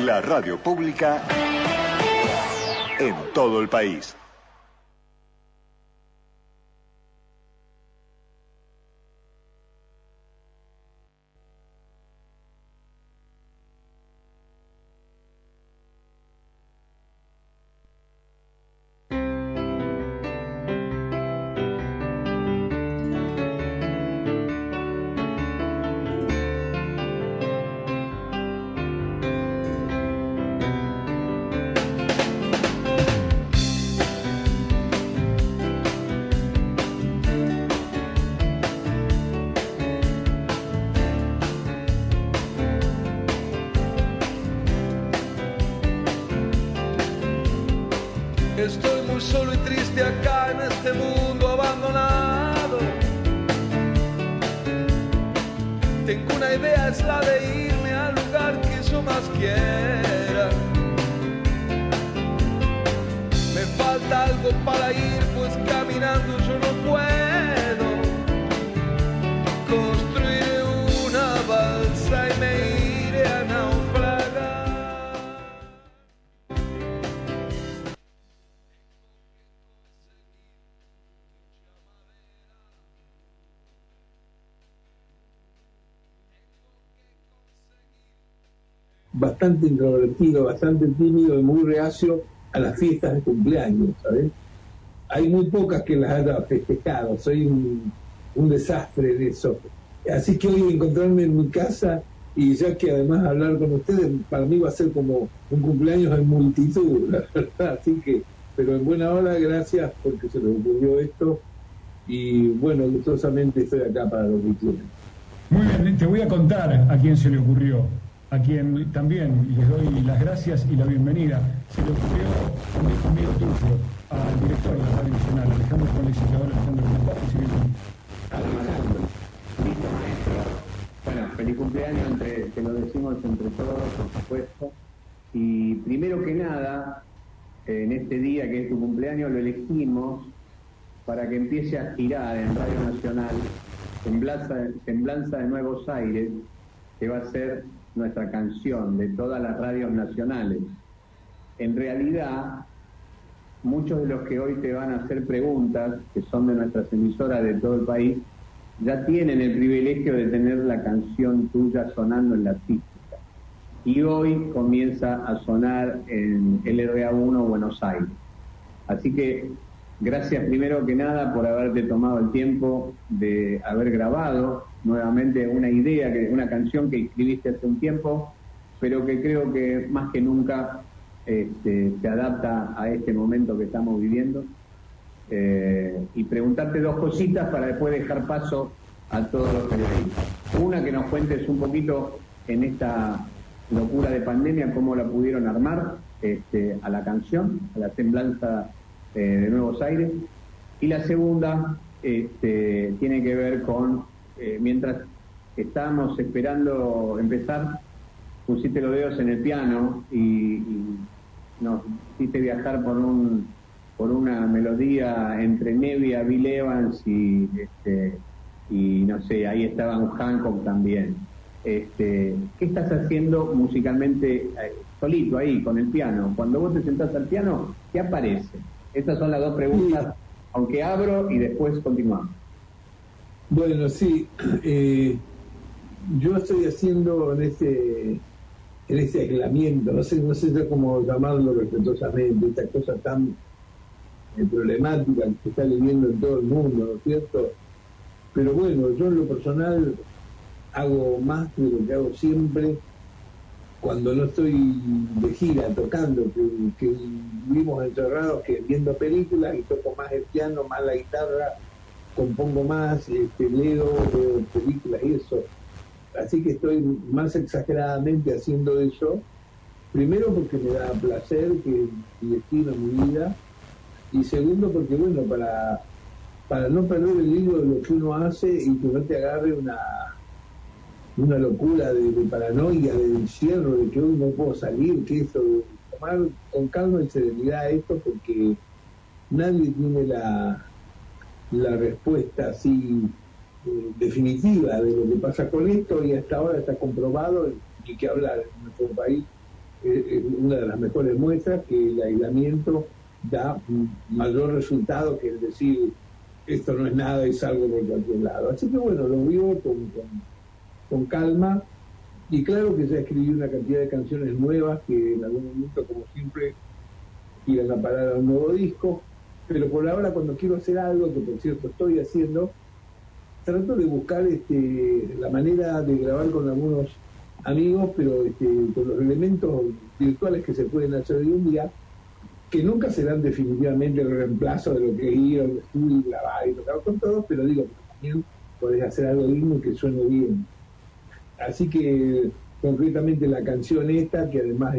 La radio pública en todo el país. Estoy muy solo y triste acá en este mundo abandonado. Tengo una idea, es la de irme al lugar que yo más quiera. Me falta algo para ir, pues caminando yo no puedo. Construiré una balsa y me iré a naufragar. Bastante introvertido, bastante tímido y muy reacio a las fiestas de cumpleaños, ¿sabes? Hay muy pocas que las haya festejado, soy un desastre en eso. Así que hoy encontrarme en mi casa y ya que además hablar con ustedes, para mí va a ser como un cumpleaños en multitud, la verdad. Así que, pero en buena hora, gracias porque se les ocurrió esto y bueno, gustosamente estoy acá para lo que quieran. Muy bien, te voy a contar a quién se le ocurrió, a quien también les doy las gracias y la bienvenida. Se le ocurrió un viejo amigo tuyo, al director de la Radio Nacional, Alejandro Colesiador, Alejandro Bonaparte, si bien. Alejandro, listo, maestro. Bueno, feliz cumpleaños, que lo decimos entre todos, por supuesto. Y primero que nada, en este día que es tu cumpleaños, lo elegimos para que empiece a girar en Radio Nacional Semblanza de Nuevos Aires, que va a ser nuestra canción de todas las radios nacionales. En realidad, muchos de los que hoy te van a hacer preguntas, que son de nuestras emisoras de todo el país, ya tienen el privilegio de tener la canción tuya sonando en la artística. Y hoy comienza a sonar en LRA1 Buenos Aires. Así que gracias primero que nada por haberte tomado el tiempo de haber grabado nuevamente una canción que escribiste hace un tiempo, pero que creo que más que nunca se adapta a este momento que estamos viviendo. Y preguntarte dos cositas para después dejar paso a todos los periodistas. Una, que nos cuentes un poquito en esta locura de pandemia cómo la pudieron armar a la canción, a la Semblanza de Nuevos Aires. Y la segunda tiene que ver con mientras estábamos esperando empezar, pusiste los dedos en el piano y nos hiciste viajar por una melodía entre Nevia, Bill Evans y no sé, ahí estaba un Hancock también. ¿Qué estás haciendo musicalmente solito ahí con el piano? Cuando vos te sentás al piano, ¿qué aparece? Estas son las dos preguntas, aunque abro y después continuamos. Bueno, sí, yo estoy haciendo en ese aislamiento, no sé ya cómo llamarlo respetuosamente, esta cosa tan problemática que se está viviendo en todo el mundo, ¿no es cierto? Pero bueno, yo en lo personal hago más de lo que hago siempre cuando no estoy de gira tocando, que vivimos encerrados, que viendo películas, y toco más el piano, más la guitarra, compongo más, leo películas y eso. Así que estoy más exageradamente haciendo eso, primero porque me da placer, que es mi destino, mi vida, y segundo porque, bueno, para no perder el hilo de lo que uno hace y que no te agarre una locura de paranoia, de encierro, de que hoy no puedo salir, que eso, tomar con calma y serenidad esto, porque nadie tiene la respuesta así definitiva de lo que pasa con esto, y hasta ahora está comprobado, y que hablar en nuestro país una de las mejores muestras que el aislamiento da mayor resultado que el decir esto no es nada y salgo por cualquier lado. Así que bueno, lo vivo con calma, y claro que ya escribí una cantidad de canciones nuevas que en algún momento, como siempre, irán a parar a un nuevo disco, pero por ahora, cuando quiero hacer algo, que por cierto estoy haciendo, trato de buscar la manera de grabar con algunos amigos, pero con los elementos virtuales que se pueden hacer hoy en día, que nunca serán definitivamente el reemplazo de lo que es ir al estudio y grabar y tocar con todos, pero digo, también podés hacer algo digno y que suene bien. Así que, concretamente, la canción esta, que además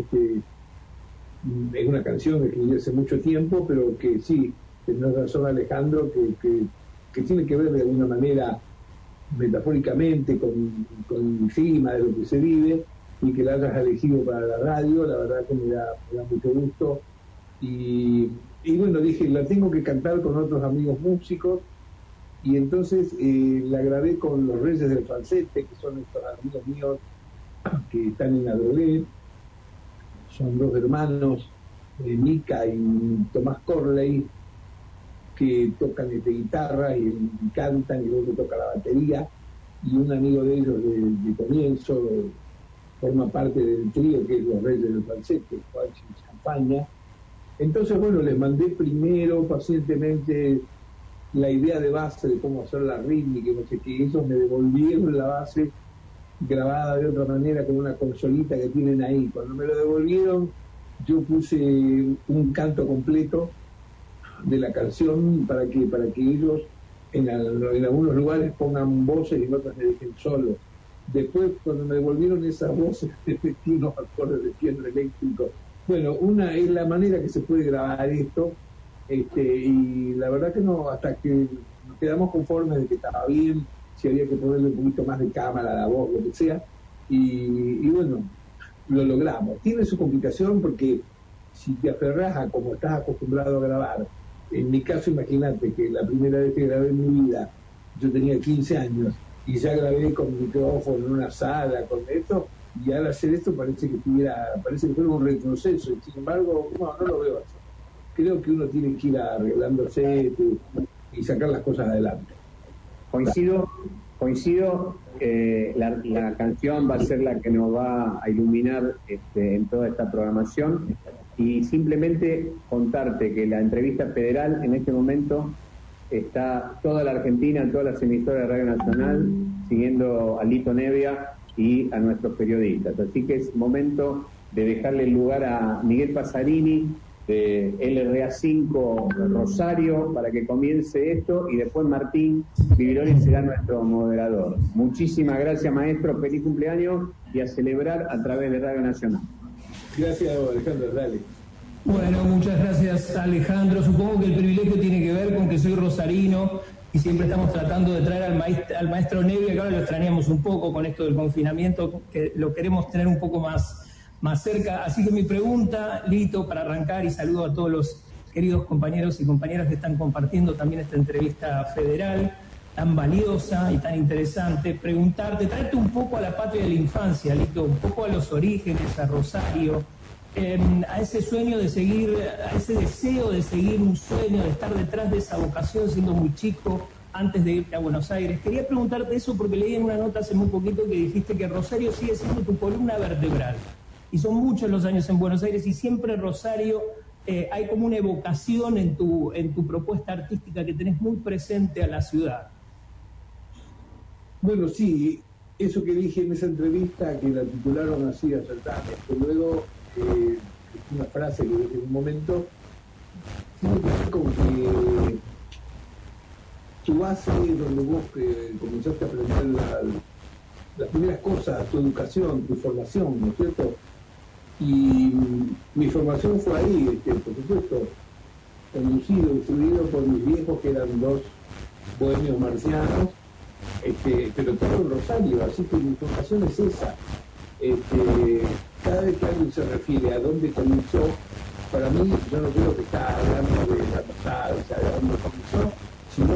es una canción que escribí hace mucho tiempo, pero que sí, tenés razón, Alejandro, que tiene que ver de alguna manera, metafóricamente, con el clima de lo que se vive, y que la hayas elegido para la radio, la verdad que me da mucho gusto. Y bueno, dije, la tengo que cantar con otros amigos músicos, y entonces la grabé con los Reyes del Falsete, que son estos amigos míos que están en Adrogué. Son dos hermanos, Mica y Tomás Corley, que tocan guitarra y cantan, y luego toca la batería, y un amigo de ellos de comienzo forma parte del trío, que es los Reyes del Falsete, Juanchi Champaña. Entonces, bueno, les mandé primero pacientemente la idea de base de cómo hacer la rítmica, y no sé qué. Ellos me devolvieron la base grabada de otra manera con una consolita que tienen ahí. Cuando me lo devolvieron, yo puse un canto completo de la canción para que ellos en algunos lugares pongan voces y en otros me dejen solo. Después, cuando me devolvieron esas voces, metí unos acordes de piano eléctrico. Bueno, una es la manera que se puede grabar esto, y la verdad que no, hasta que nos quedamos conformes de que estaba bien, si había que ponerle un poquito más de cámara a la voz, lo que sea, y bueno, lo logramos. Tiene su complicación porque si te aferras a como estás acostumbrado a grabar, en mi caso, imagínate que la primera vez que grabé en mi vida, yo tenía 15 años, y ya grabé con micrófono en una sala, con esto, y al hacer esto parece que fuera un retroceso, y sin embargo, no lo veo así. Creo que uno tiene que ir arreglándose y sacar las cosas adelante. Coincido, la canción va a ser la que nos va a iluminar en toda esta programación, y simplemente contarte que la entrevista federal en este momento está toda la Argentina, todas las emisoras de Radio Nacional siguiendo a Lito Nevia y a nuestros periodistas, así que es momento de dejarle el lugar a Miguel Pasarini de LRA5 Rosario para que comience esto, y después Martín Vivironi será nuestro moderador. Muchísimas gracias, maestro, feliz cumpleaños, y a celebrar a través de Radio Nacional. Gracias, Alejandro, dale. Bueno, muchas gracias, Alejandro. Supongo que el privilegio tiene que ver con que soy rosarino y siempre estamos tratando de traer al maestro Nevia, que ahora lo extrañamos un poco con esto del confinamiento, que lo queremos tener un poco más cerca. Así que mi pregunta, Lito, para arrancar, y saludo a todos los queridos compañeros y compañeras que están compartiendo también esta entrevista federal tan valiosa y tan interesante, traerte un poco a la patria de la infancia, Lito, un poco a los orígenes, a Rosario, a ese sueño de seguir, a ese deseo de seguir un sueño, de estar detrás de esa vocación siendo muy chico, antes de irte a Buenos Aires. Quería preguntarte eso porque leí en una nota hace muy poquito que dijiste que Rosario sigue siendo tu columna vertebral. Y son muchos los años en Buenos Aires, y siempre Rosario, hay como una evocación en tu propuesta artística que tenés muy presente a la ciudad. Bueno, sí, eso que dije en esa entrevista, que la titularon así acertadamente, luego una frase que dije en un momento, tiene que ver con que tu base, donde vos comenzaste a aprender las primeras cosas, tu educación, tu formación, ¿no es cierto? Y mi formación fue ahí, por supuesto, conducido, instruido por mis viejos, que eran dos bohemios marcianos, pero todo en Rosario, así que mi formación es esa. Cada vez que alguien se refiere a dónde comenzó, para mí, yo no creo que está hablando de la pasada, de dónde comenzó, sino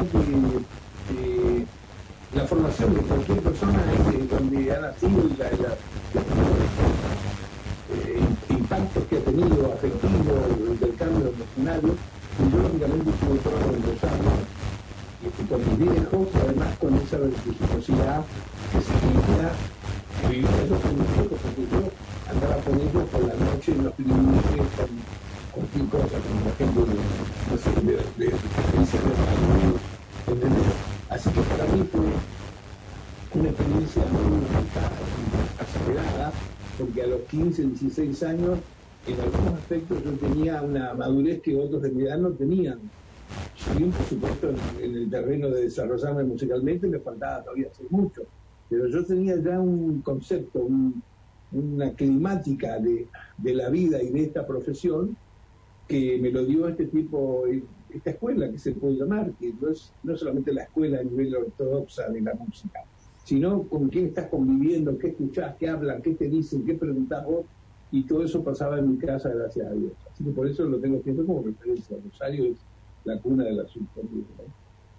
que la formación de cualquier persona es donde ha nacido, y actos que ha tenido, afectivos, intercambios emocionales, y yo lógicamente estuve todo en los años con mis viejos, además con esa reciprocidad que seguía, que vivía yo con mis viejos, porque yo andaba con ellos por la noche en los privilegios con cualquier cosa, como la gente no sé, de salud, ¿entendés? Así que para mí fue una experiencia muy acelerada, porque a los 15, 16 años, en algunos aspectos yo tenía una madurez que otros de mi edad no tenían. Si bien, por supuesto, en el terreno de desarrollarme musicalmente me faltaba todavía hacer mucho, pero yo tenía ya un concepto, una climática de la vida y de esta profesión que me lo dio este tipo, esta escuela que se puede llamar, que no es solamente la escuela a nivel ortodoxa de la música, sino con quién estás conviviendo, qué escuchás, qué hablan, qué te dicen, qué preguntás vos, y todo eso pasaba en mi casa, gracias a Dios. Así que por eso lo tengo siempre como referencia. Rosario es la cuna de la sinfonía, ¿no?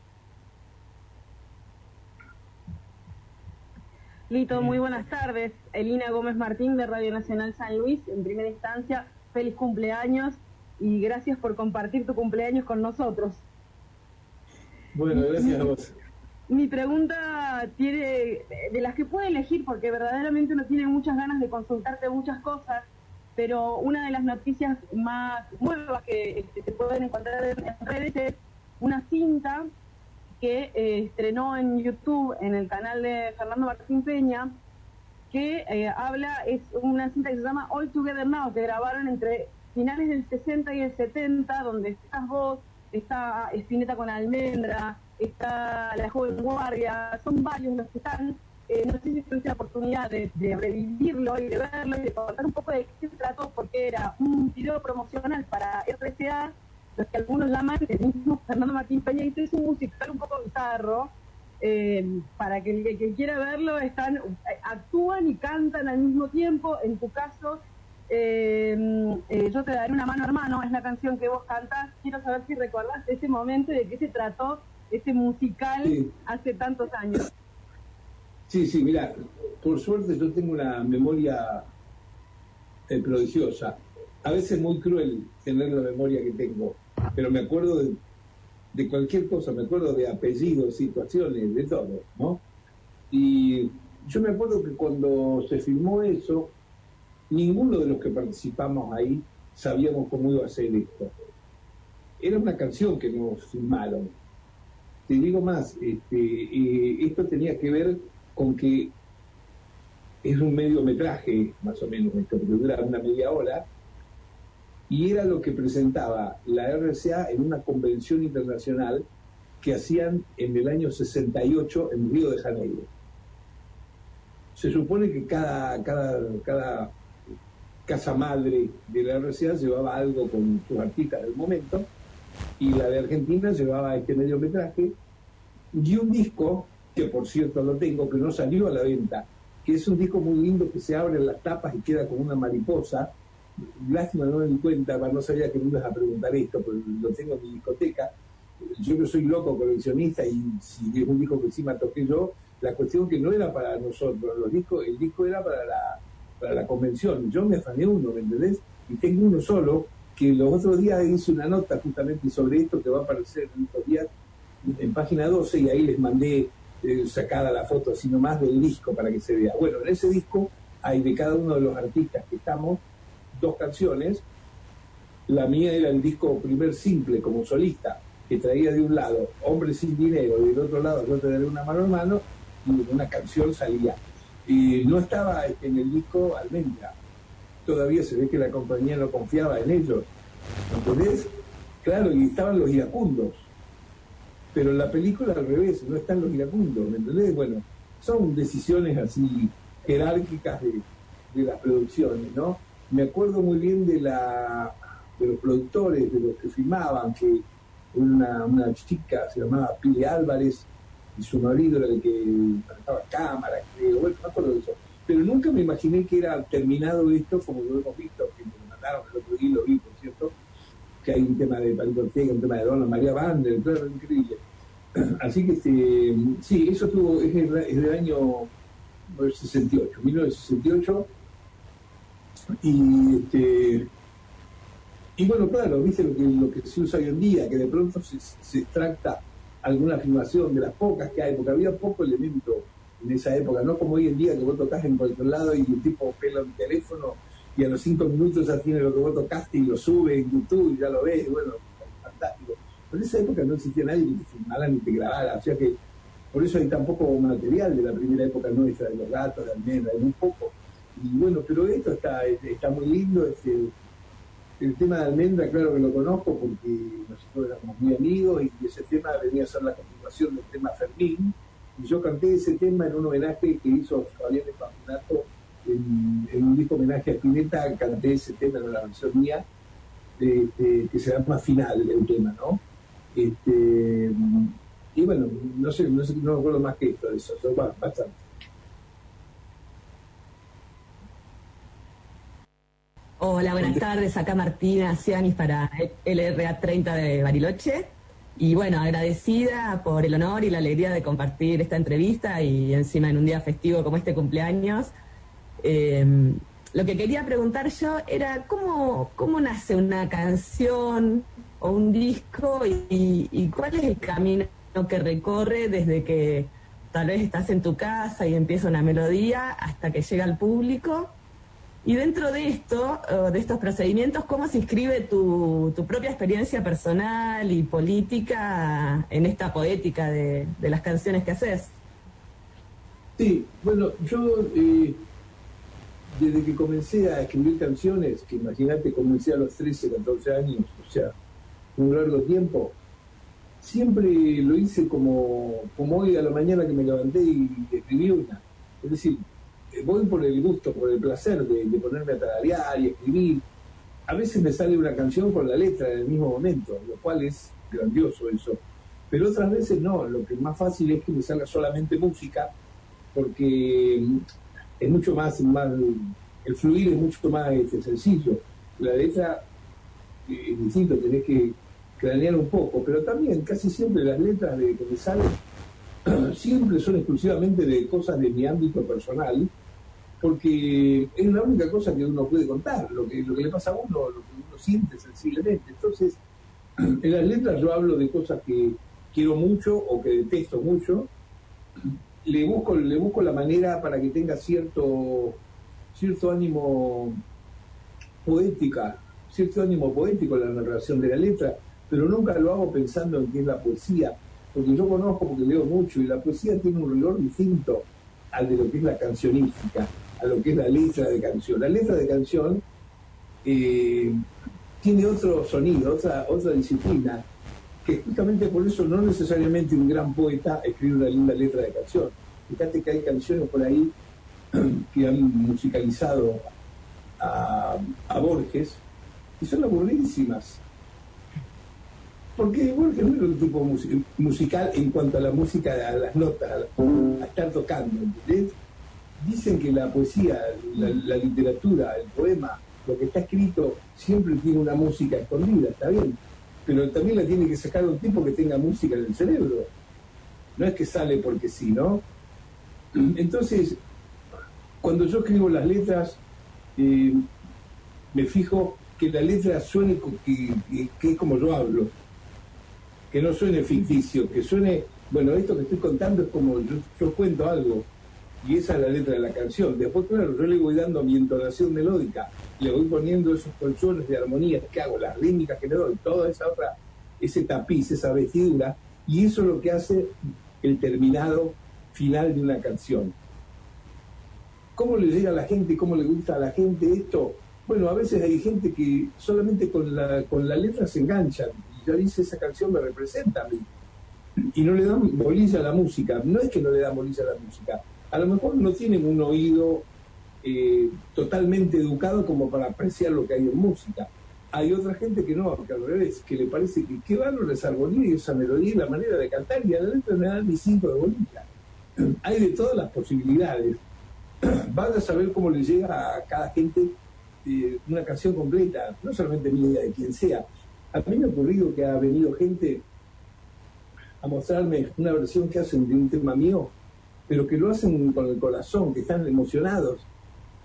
Lito, muy buenas tardes. Elina Gómez Martín de Radio Nacional San Luis. En primera instancia, feliz cumpleaños y gracias por compartir tu cumpleaños con nosotros. Bueno, gracias a vos. Mi pregunta tiene, de las que puede elegir, porque verdaderamente uno tiene muchas ganas de consultarte muchas cosas, pero una de las noticias más nuevas que se pueden encontrar en redes es una cinta que estrenó en YouTube, en el canal de Fernando Martín Peña, que es una cinta que se llama All Together Now, que grabaron entre finales del 60 y el 70, donde estás vos, está Spinetta con Almendra, está La Joven Guardia, son varios los que están. No sé si tuviste la oportunidad de revivirlo y de verlo y de contar un poco de qué se trató, porque era un video promocional para RCA, los que algunos llaman, el mismo Fernando Martín Peña, y es un musical un poco bizarro, para que el que quiera verlo, actúan y cantan al mismo tiempo. En tu caso, Yo te daré una mano, hermano, es la canción que vos cantás. Quiero saber si recordás ese momento y de qué se trató ese musical hace tantos años. Sí, mira, por suerte yo tengo una memoria prodigiosa. A veces muy cruel tener la memoria que tengo, pero me acuerdo de cualquier cosa, me acuerdo de apellidos, situaciones, de todo, ¿no? Y yo me acuerdo que cuando se filmó eso, ninguno de los que participamos ahí sabíamos cómo iba a ser esto. Era una canción que nos filmaron. Te digo más, esto tenía que ver con que es un mediometraje, más o menos, esto, porque dura una media hora, y era lo que presentaba la RCA en una convención internacional que hacían en el año 68 en Río de Janeiro. Se supone que cada casa madre de la RCA llevaba algo con sus artistas del momento, y la de Argentina llevaba este mediometraje y un disco, que por cierto lo tengo, que no salió a la venta, que es un disco muy lindo que se abre en las tapas y queda como una mariposa. Lástima no me di cuenta, no sabía que me ibas a preguntar esto, pero lo tengo en mi discoteca. Yo que soy loco coleccionista, y si es un disco que encima toqué yo, la cuestión que no era para nosotros, el disco era para la convención. Yo me afané uno, ¿me entendés? Y tengo uno solo, que los otros días hice una nota justamente sobre esto, que va a aparecer en estos días en página 12, y ahí les mandé sacada la foto así nomás del disco para que se vea. Bueno, en ese disco hay de cada uno de los artistas que estamos 2 canciones. La mía era el disco primer simple como solista, que traía de un lado Hombre sin dinero y del otro lado Yo te daré una mano, hermano, y una canción salía. Y no estaba en el disco Almendra. Todavía se ve que la compañía no confiaba en ellos, ¿entendés? Claro, y estaban los iracundos, pero en la película al revés, no están los iracundos, ¿me entendés? Bueno, son decisiones así jerárquicas de las producciones, ¿no? Me acuerdo muy bien de los productores, de los que filmaban, que una chica se llamaba Pili Álvarez, y su marido era el que manejaba cámara, creo, bueno, me acuerdo de eso. Pero nunca me imaginé que era terminado esto como lo hemos visto, que me lo mandaron el otro día, lo vi, por cierto, que hay un tema de Palito Ortega, un tema de Dona María Bander, claro, increíble. Así que sí, eso es del año 68, 1968, Y bueno, claro, viste lo que se usa hoy en día, que de pronto se extracta alguna afirmación de las pocas que hay, porque había poco elemento en esa época, no como hoy en día que vos tocás en cualquier lado y un tipo pela un teléfono y a los 5 minutos ya tiene lo que vos tocaste y lo sube en YouTube y ya lo ves, bueno, fantástico. Pero en esa época no existía nadie que te filmara ni te grabara, o sea que por eso hay tan poco material de la primera época nuestra, de los gatos, de Almendra, hay muy poco. Y bueno, pero esto está muy lindo, el tema de Almendra, claro que lo conozco porque nosotros éramos muy amigos y ese tema venía a ser la continuación del tema Fermín. Y yo canté ese tema en un homenaje que hizo Fabián de Pampinato en un disco homenaje a Spinetta. Canté ese tema en la versión mía, que se llama Final, el tema, ¿no? Y bueno, no me acuerdo más que esto de eso, bastante. Hola, buenas tardes. Acá Martina Cianis para LRA 30 de Bariloche. Y bueno, agradecida por el honor y la alegría de compartir esta entrevista y encima en un día festivo como este cumpleaños. Lo que quería preguntar yo era cómo nace una canción o un disco y cuál es el camino que recorre desde que tal vez estás en tu casa y empieza una melodía hasta que llega al público. Y dentro de esto, de estos procedimientos, ¿cómo se inscribe tu propia experiencia personal y política en esta poética de las canciones que haces? Sí, bueno, yo desde que comencé a escribir canciones, que imagínate comencé a los 13, 14 años, o sea, un largo tiempo, siempre lo hice como hoy a la mañana que me levanté y escribí una. Es decir, voy por el gusto, por el placer de ponerme a tararear y escribir. A veces me sale una canción con la letra en el mismo momento, lo cual es grandioso eso. Pero otras veces no, lo que es más fácil es que me salga solamente música, porque es mucho más el fluir es mucho más sencillo. La letra es distinto, tenés que cranear un poco, pero también casi siempre las letras que me salen siempre son exclusivamente de cosas de mi ámbito personal, porque es la única cosa que uno puede contar, lo que le pasa a uno, lo que uno siente sensiblemente. Entonces, en las letras yo hablo de cosas que quiero mucho o que detesto mucho. Le busco la manera para que tenga cierto ánimo poético la narración de la letra, pero nunca lo hago pensando en qué es la poesía, porque yo conozco, porque leo mucho, y la poesía tiene un rigor distinto al de lo que es la cancionística, a lo que es la letra de canción. La letra de canción tiene otro sonido, otra disciplina, que justamente por eso no necesariamente un gran poeta escribe una linda letra de canción. Fíjate que hay canciones por ahí que han musicalizado a Borges y son aburridísimas. Porque Borges no era un tipo musical en cuanto a la música, a las notas, a estar tocando, ¿entendés? Dicen que la poesía, la literatura, el poema, lo que está escrito siempre tiene una música escondida, está bien, pero también la tiene que sacar un tipo que tenga música en el cerebro. No es que sale porque sí, ¿no? Entonces, cuando yo escribo las letras, me fijo que la letra suene que es como yo hablo, que no suene ficticio, que suene, bueno, esto que estoy contando es como yo cuento algo, y esa es la letra de la canción. Después, claro, yo le voy dando mi entonación melódica, le voy poniendo esos colchones de armonía que hago, las rítmicas que le doy, toda ese tapiz, esa vestidura, y eso es lo que hace el terminado final de una canción. ¿Cómo le llega a la gente? ¿Cómo le gusta a la gente esto? Bueno, a veces hay gente que solamente con la letra se enganchan y ya dice, esa canción me representa a mí, y no le dan bolilla a la música. No es que no le dan bolilla a la música, a lo mejor no tienen un oído totalmente educado como para apreciar lo que hay en música. Hay otra gente que no, que al revés, que le parece que qué valor esa armonía y esa melodía y la manera de cantar, y a la letra le dan ni 5 de bolilla. Hay de todas las posibilidades. Van a saber cómo le llega a cada gente una canción completa, no solamente mía, de quien sea. A mí me ha ocurrido que ha venido gente a mostrarme una versión que hacen de un tema mío, pero que lo hacen con el corazón, que están emocionados.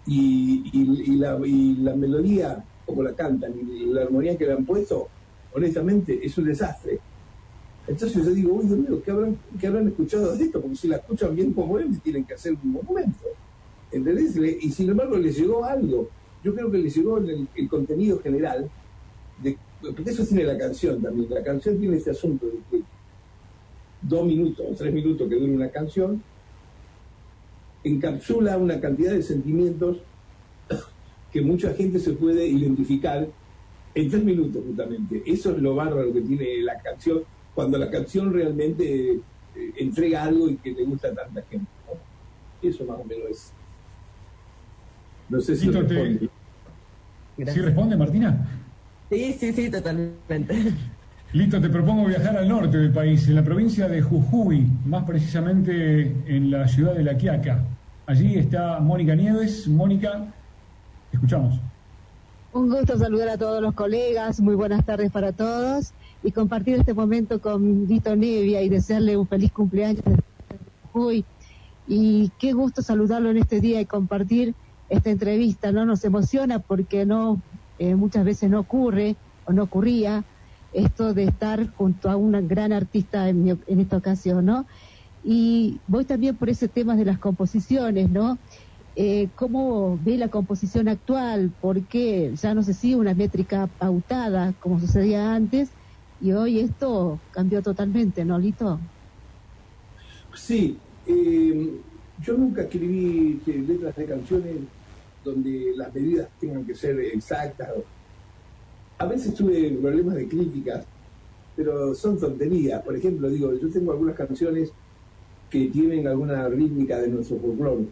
y la melodía, como la cantan, y la armonía que le han puesto, honestamente, es un desastre. Entonces yo digo, uy, Dios mío, ¿qué habrán escuchado de esto? Porque si la escuchan bien como él, tienen que hacer un monumento. ¿Entendés? Y sin embargo les llegó algo. Yo creo que les llegó el contenido general, porque eso tiene la canción también. La canción tiene este asunto de que 2 minutos o 3 minutos que dura una canción encapsula una cantidad de sentimientos que mucha gente se puede identificar en 3 minutos justamente. Eso es lo bárbaro que tiene la canción, cuando la canción realmente entrega algo y que le gusta a tanta gente, ¿no? Eso más o menos es. No sé si responde. ¿Sí responde, Martina? Sí, totalmente. Listo, te propongo viajar al norte del país, en la provincia de Jujuy, más precisamente en la ciudad de La Quiaca. Allí está Mónica Nieves. Mónica, te escuchamos. Un gusto saludar a todos los colegas, muy buenas tardes para todos y compartir este momento con Lito Nevia y desearle un feliz cumpleaños desde Jujuy. Y qué gusto saludarlo en este día y compartir esta entrevista, ¿no? Nos emociona porque muchas veces no ocurre o no ocurría esto de estar junto a una gran artista en esta ocasión, ¿no? Y voy también por ese tema de las composiciones, ¿no? ¿Cómo ve la composición actual? Porque ya no se sigue una métrica pautada como sucedía antes y hoy esto cambió totalmente, ¿no, Lito? Sí, yo nunca escribí letras de canciones donde las medidas tengan que ser exactas. A veces tuve problemas de críticas, pero son tonterías. Por ejemplo, yo tengo algunas canciones que tienen alguna rítmica de nuestro folclore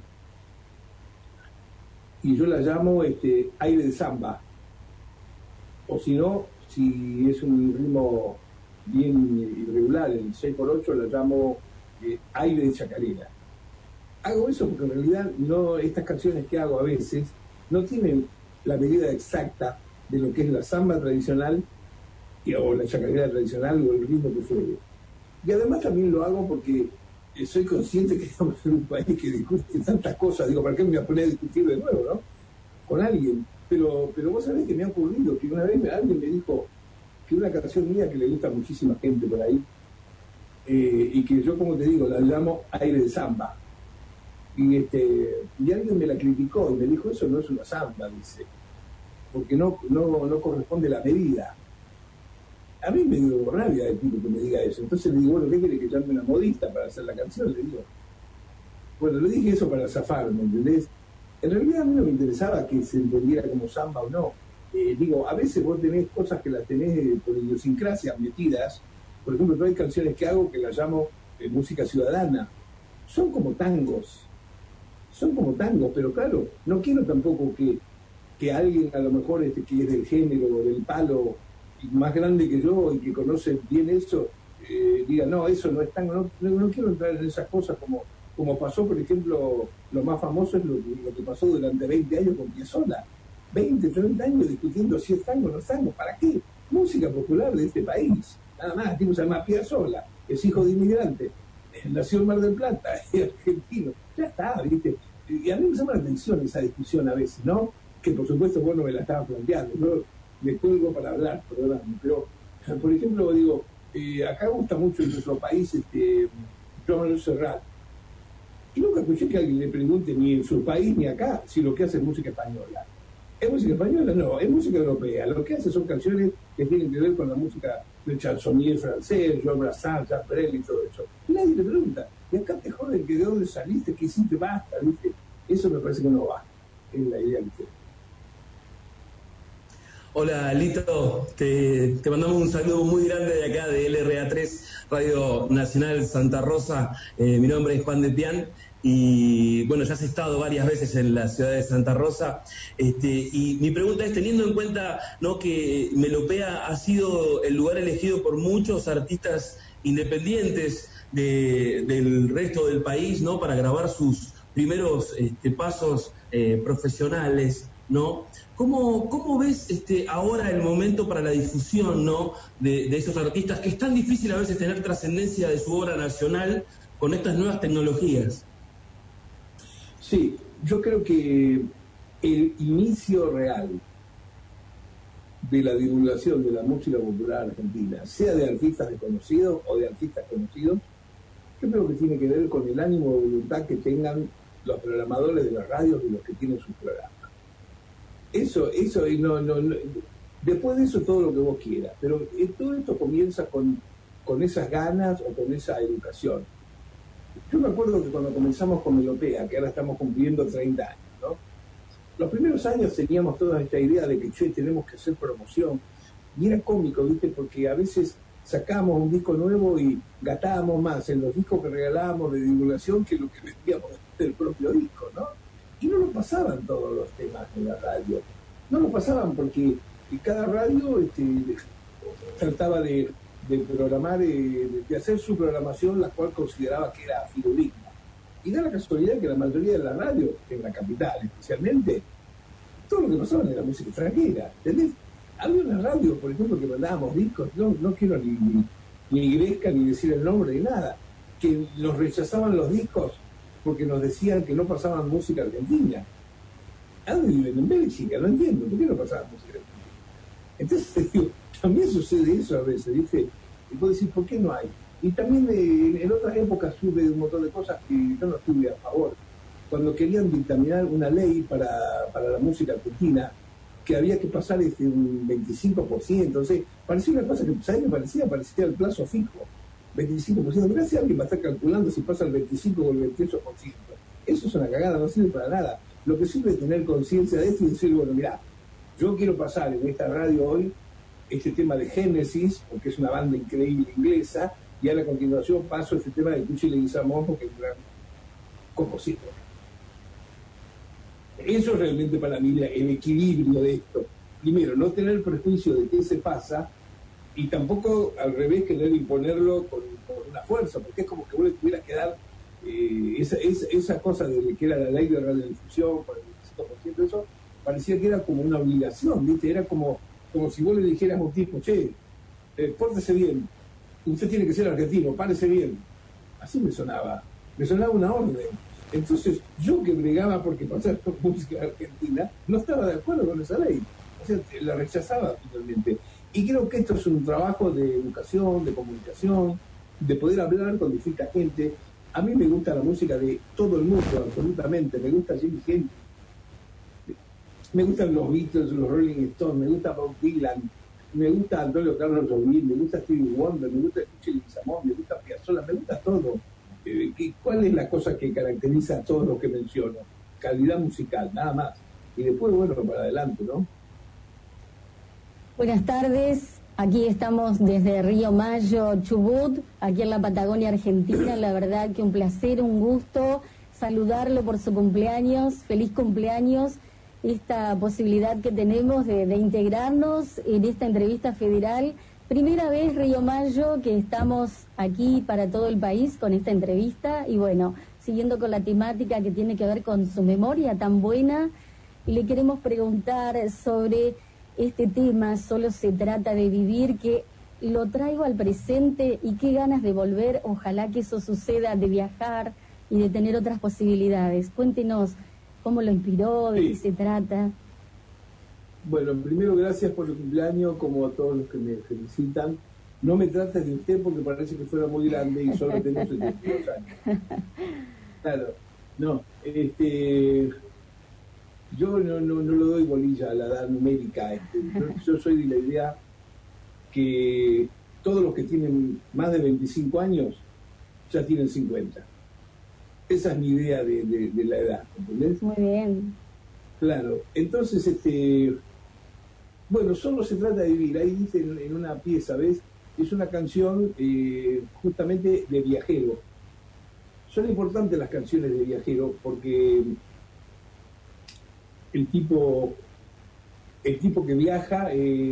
y yo la llamo aire de samba, o si no, si es un ritmo bien irregular, el 6x8, la llamo aire de chacarera. Hago eso porque en realidad estas canciones que hago a veces no tienen la medida exacta de lo que es la samba tradicional o la chacarera tradicional o el ritmo que fuere. Y además también lo hago porque soy consciente que estamos en un país que discute tantas cosas. ¿Para qué me voy a poner a discutir de nuevo, no? Con alguien. Pero vos sabés que me ha ocurrido que una vez alguien me dijo que una canción mía que le gusta a muchísima gente por ahí, y que yo, como te digo, la llamo aire de samba. Y alguien me la criticó y me dijo, eso no es una samba, dice, porque no corresponde la medida. A mí me dio rabia el tipo que me diga eso. Entonces le digo, bueno, ¿qué quiere que llame una modista para hacer la canción? Le digo, bueno, le dije eso para zafarme, ¿entendés? En realidad a mí no me interesaba que se entendiera como samba o no. A veces vos tenés cosas que las tenés por idiosincrasia metidas. Por ejemplo, yo hay canciones que hago que las llamo música ciudadana. Son como tangos, pero claro, no quiero tampoco que alguien a lo mejor que es del género, del palo, más grande que yo y que conoce bien eso, diga, no, eso no es tango. No quiero entrar en esas cosas como pasó, por ejemplo, lo más famoso es lo que pasó durante 20 años con Piazzolla. 20, 30 años discutiendo si es tango o no es tango. ¿Para qué? Música popular de este país. Nada más, el tipo se llama Piazzolla, es hijo de inmigrante, nació en Mar del Plata, es argentino. Ya está, ¿viste? Y a mí me llama la atención esa discusión a veces, ¿no? Que por supuesto vos no me la estabas planteando. Yo me cuelgo para hablar, perdóname. Pero, por ejemplo, acá gusta mucho en nuestro país Joan Manuel Serrat. Y nunca escuché que alguien le pregunte ni en su país ni acá si lo que hace es música española. ¿Es música española? No, es música europea. Lo que hace son canciones que tienen que ver con la música del chansonnier francés, Jean Brassens, Jacques Brel y todo eso. Y nadie le pregunta. Y acá te joden que de dónde saliste, que hiciste, basta, ¿viste? Eso me parece que no va. Es la idea, ¿viste? Hola, Lito. Te mandamos un saludo muy grande de acá de LRA3, Radio Nacional Santa Rosa. Mi nombre es Juan de Pian. Y bueno, ya has estado varias veces en la ciudad de Santa Rosa, y mi pregunta es, teniendo en cuenta, ¿no?, que Melopea ha sido el lugar elegido por muchos artistas independientes del resto del país, ¿no?, para grabar sus primeros pasos profesionales, ¿no? ¿Cómo ves ahora el momento para la difusión, ¿no?, de esos artistas, que es tan difícil a veces tener trascendencia de su obra nacional con estas nuevas tecnologías? Sí, yo creo que el inicio real de la divulgación de la música popular argentina, sea de artistas desconocidos o de artistas conocidos, yo creo que tiene que ver con el ánimo de voluntad que tengan los programadores de las radios y los que tienen sus programas. Eso, después de eso todo lo que vos quieras, pero todo esto comienza con esas ganas o con esa educación. Yo me acuerdo que cuando comenzamos con Melopea, que ahora estamos cumpliendo 30 años, ¿no? Los primeros años teníamos toda esta idea de que tenemos que hacer promoción, y era cómico, ¿viste? Porque a veces sacábamos un disco nuevo y gastábamos más en los discos que regalábamos de divulgación que lo que vendíamos del propio disco, ¿no? Y no lo pasaban todos los temas en la radio, no lo pasaban porque cada radio trataba de programar, de hacer su programación, la cual consideraba que era fidedigna. Y da la casualidad que la mayoría de las radios, en la capital especialmente, todo lo que pasaba era música extranjera, ¿entendés? Había una radio, por ejemplo, que mandábamos discos, no quiero ni gresca ni decir el nombre ni nada, que nos rechazaban los discos porque nos decían que no pasaban música argentina. ¿A dónde viven? En Bélgica, no entiendo, ¿por qué no pasaban música argentina? Entonces, digo, también sucede eso a veces, ¿viste? Y puedo decir, ¿por qué no hay? Y también en otras épocas sube un montón de cosas que yo no estuve a favor. Cuando querían dictaminar una ley para la música argentina, que había que pasar un 25%, entonces parecía una cosa que, ¿sabes qué parecía? Parecía el plazo fijo, 25%. Mirá si alguien va a estar calculando si pasa el 25 o el 28%. Eso es una cagada, no sirve para nada. Lo que sirve es tener conciencia de esto y decir, bueno, mirá, yo quiero pasar en esta radio hoy este tema de Genesis, porque es una banda increíble inglesa, y ahora a continuación paso este tema de Cuchi Leguizamón, porque es un gran compositor. Eso es realmente para mí el equilibrio de esto. Primero, no tener prejuicio de qué se pasa, y tampoco al revés querer imponerlo con una fuerza, porque es como que vos le tuvieras que dar esa cosa de que era la ley de radiodifusión, por el 25%, eso parecía que era como una obligación, ¿viste? Era como si vos le dijeras a un tipo, che, pórtese bien, usted tiene que ser argentino, párese bien. Así me sonaba una orden. Entonces, yo que bregaba porque pasara por música argentina, no estaba de acuerdo con esa ley. O sea, la rechazaba finalmente. Y creo que esto es un trabajo de educación, de comunicación, de poder hablar con distinta gente. A mí me gusta la música de todo el mundo, absolutamente. Me gusta Jimi Hendrix, me gustan los Beatles, los Rolling Stones, me gusta Bob Dylan, me gusta Antonio Carlos Jobim, me gusta Stevie Wonder, me gusta Cuchi Leguizamón, me gusta Piazzolla, me gusta todo. ¿Cuál es la cosa que caracteriza a todos los que menciono? Calidad musical, nada más. Y después, bueno, para adelante, ¿no? Buenas tardes. Aquí estamos desde Río Mayo, Chubut, aquí en la Patagonia Argentina. La verdad que un placer, un gusto saludarlo por su cumpleaños. Feliz cumpleaños. Esta posibilidad que tenemos de integrarnos en esta entrevista federal. Primera vez, Río Mayo, que estamos aquí para todo el país con esta entrevista. Y bueno, siguiendo con la temática que tiene que ver con su memoria tan buena, le queremos preguntar sobre este tema, Solo se trata de vivir, que lo traigo al presente y qué ganas de volver. Ojalá que eso suceda, de viajar y de tener otras posibilidades. Cuéntenos cómo lo inspiró, de qué se trata. Bueno, primero gracias por el cumpleaños, como a todos los que me felicitan. No me trates de usted porque parece que fuera muy grande y solo tengo 72 años. Claro, no, yo no lo doy bolilla a la edad numérica. Yo soy de la idea que todos los que tienen más de 25 años ya tienen 50. Esa es mi idea de la edad, ¿entendés? Muy bien. Claro, entonces, bueno, Solo se trata de vivir. Ahí dice en una pieza, ¿ves? Es una canción justamente de viajero. Son importantes las canciones de viajero porque el tipo que viaja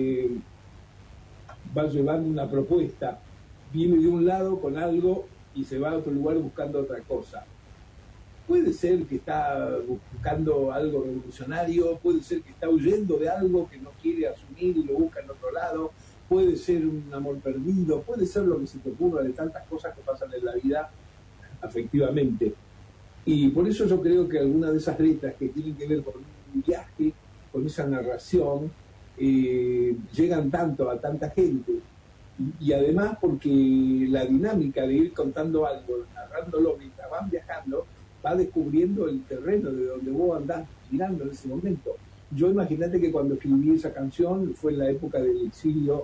va llevando una propuesta, viene de un lado con algo y se va a otro lugar buscando otra cosa. Puede ser que está buscando algo revolucionario, puede ser que está huyendo de algo que no quiere asumir y lo busca en otro lado, puede ser un amor perdido, puede ser lo que se te ocurra, de tantas cosas que pasan en la vida afectivamente. Y por eso yo creo que algunas de esas letras que tienen que ver con un un viaje, con esa narración, llegan tanto a tanta gente, y además porque la dinámica de ir contando algo, narrándolo mientras van viajando, va descubriendo el terreno de donde vos andás mirando en ese momento. Yo imagínate que cuando escribí esa canción fue en la época del exilio,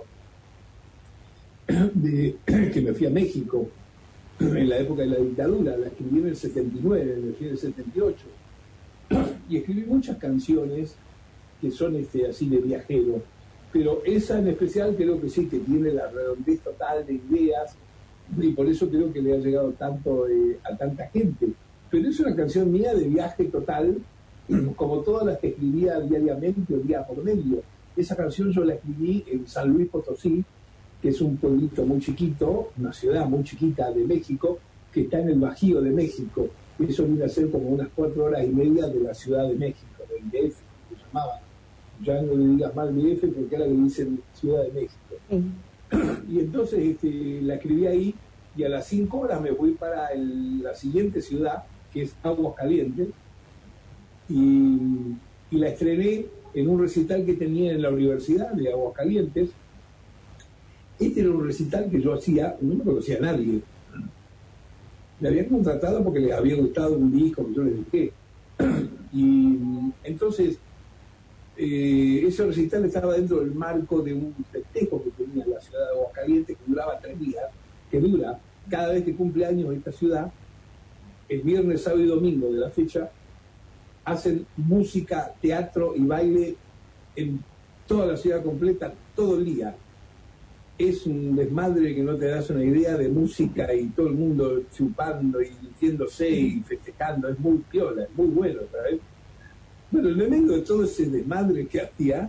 que me fui a México, en la época de la dictadura, la escribí en el 79, me fui en el 78, y escribí muchas canciones que son así de viajero, pero esa en especial creo que sí, que tiene la redondez total de ideas, y por eso creo que le ha llegado tanto a tanta gente. Pero es una canción mía de viaje total, como todas las que escribía diariamente o día por medio. Esa canción yo la escribí en San Luis Potosí, que es un pueblito muy chiquito, una ciudad muy chiquita de México, que está en el Bajío de México. Eso viene a ser como unas 4 horas y media de la Ciudad de México, del DF, que llamaban. Ya no le digas mal DF porque ahora le dicen Ciudad de México. Y entonces la escribí ahí, y a las 5 horas me fui para la siguiente ciudad, que es Aguascalientes, y la estrené en un recital que tenía en la Universidad de Aguascalientes. Este era un recital que yo hacía, no me conocía a nadie. Me habían contratado porque les había gustado un disco que yo les dejé. Y entonces, ese recital estaba dentro del marco de un festejo que tenía la ciudad de Aguascalientes, que duraba 3 días, que dura cada vez que cumple años esta ciudad, el viernes, sábado y domingo de la fecha, hacen música, teatro y baile en toda la ciudad completa, todo el día. Es un desmadre que no te das una idea, de música y todo el mundo chupando y luciéndose y festejando. Es muy piola, es muy bueno, ¿sabes? Bueno, en el medio de todo ese desmadre que hacía,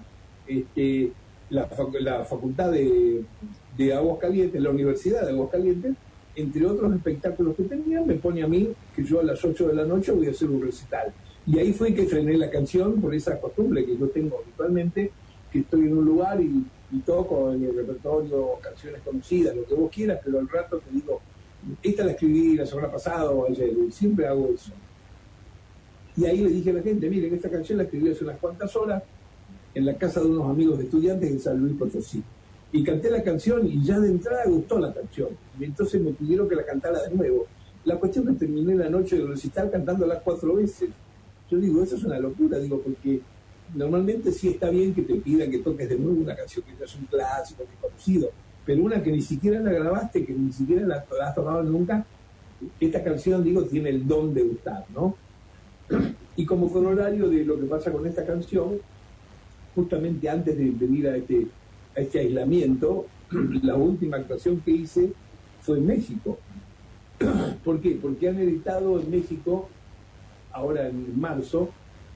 la facultad de Aguascalientes, la Universidad de Aguascalientes, entre otros espectáculos que tenían, me pone a mí que yo a las 8 de la noche voy a hacer un recital. Y ahí fue que frené la canción por esa costumbre que yo tengo habitualmente, que estoy en un lugar y toco en el repertorio canciones conocidas, lo que vos quieras, pero al rato te digo, esta la escribí la semana pasada o ayer, siempre hago eso. Y ahí le dije a la gente, miren, esta canción la escribí hace unas cuantas horas en la casa de unos amigos de estudiantes en San Luis Potosí. Y canté la canción y ya de entrada gustó la canción. Y entonces me pidieron que la cantara de nuevo. La cuestión es que terminé la noche de recital cantándola 4 veces. Yo digo, eso es una locura, digo, porque normalmente sí está bien que te pidan que toques de nuevo una canción que ya es un clásico, que es conocido, pero una que ni siquiera la grabaste, que ni siquiera la has tocado nunca, esta canción, digo, tiene el don de gustar, ¿no? Y como corolario de lo que pasa con esta canción, justamente antes de venir a este aislamiento, la última actuación que hice fue en México. ¿Por qué? Porque han editado en México, ahora en marzo,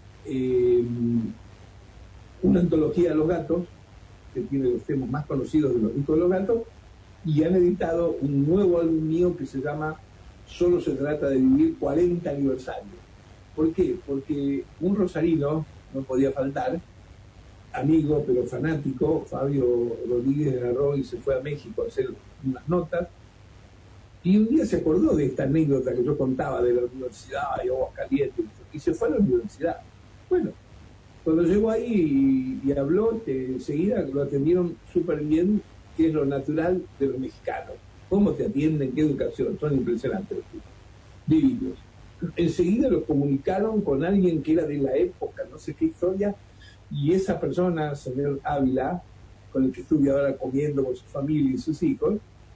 una antología de los gatos, que tiene los temas más conocidos de los discos de los gatos, y han editado un nuevo álbum mío que se llama Solo se trata de vivir, 40 aniversario. ¿Por qué? Porque un rosarino, no podía faltar, amigo pero fanático, Fabio Rodríguez de la Roy, se fue a México a hacer unas notas, y un día se acordó de esta anécdota que yo contaba de la universidad y Aguascalientes, y se fue a la universidad. Bueno, cuando llegó ahí y habló, enseguida lo atendieron súper bien, que es lo natural de los mexicanos. ¿Cómo te atienden? ¿Qué educación? Son impresionantes los tipos, divinos. Enseguida lo comunicaron con alguien que era de la época, no sé qué historia, y esa persona, señor Ávila, con el que estuve ahora comiendo con su familia y sus hijos,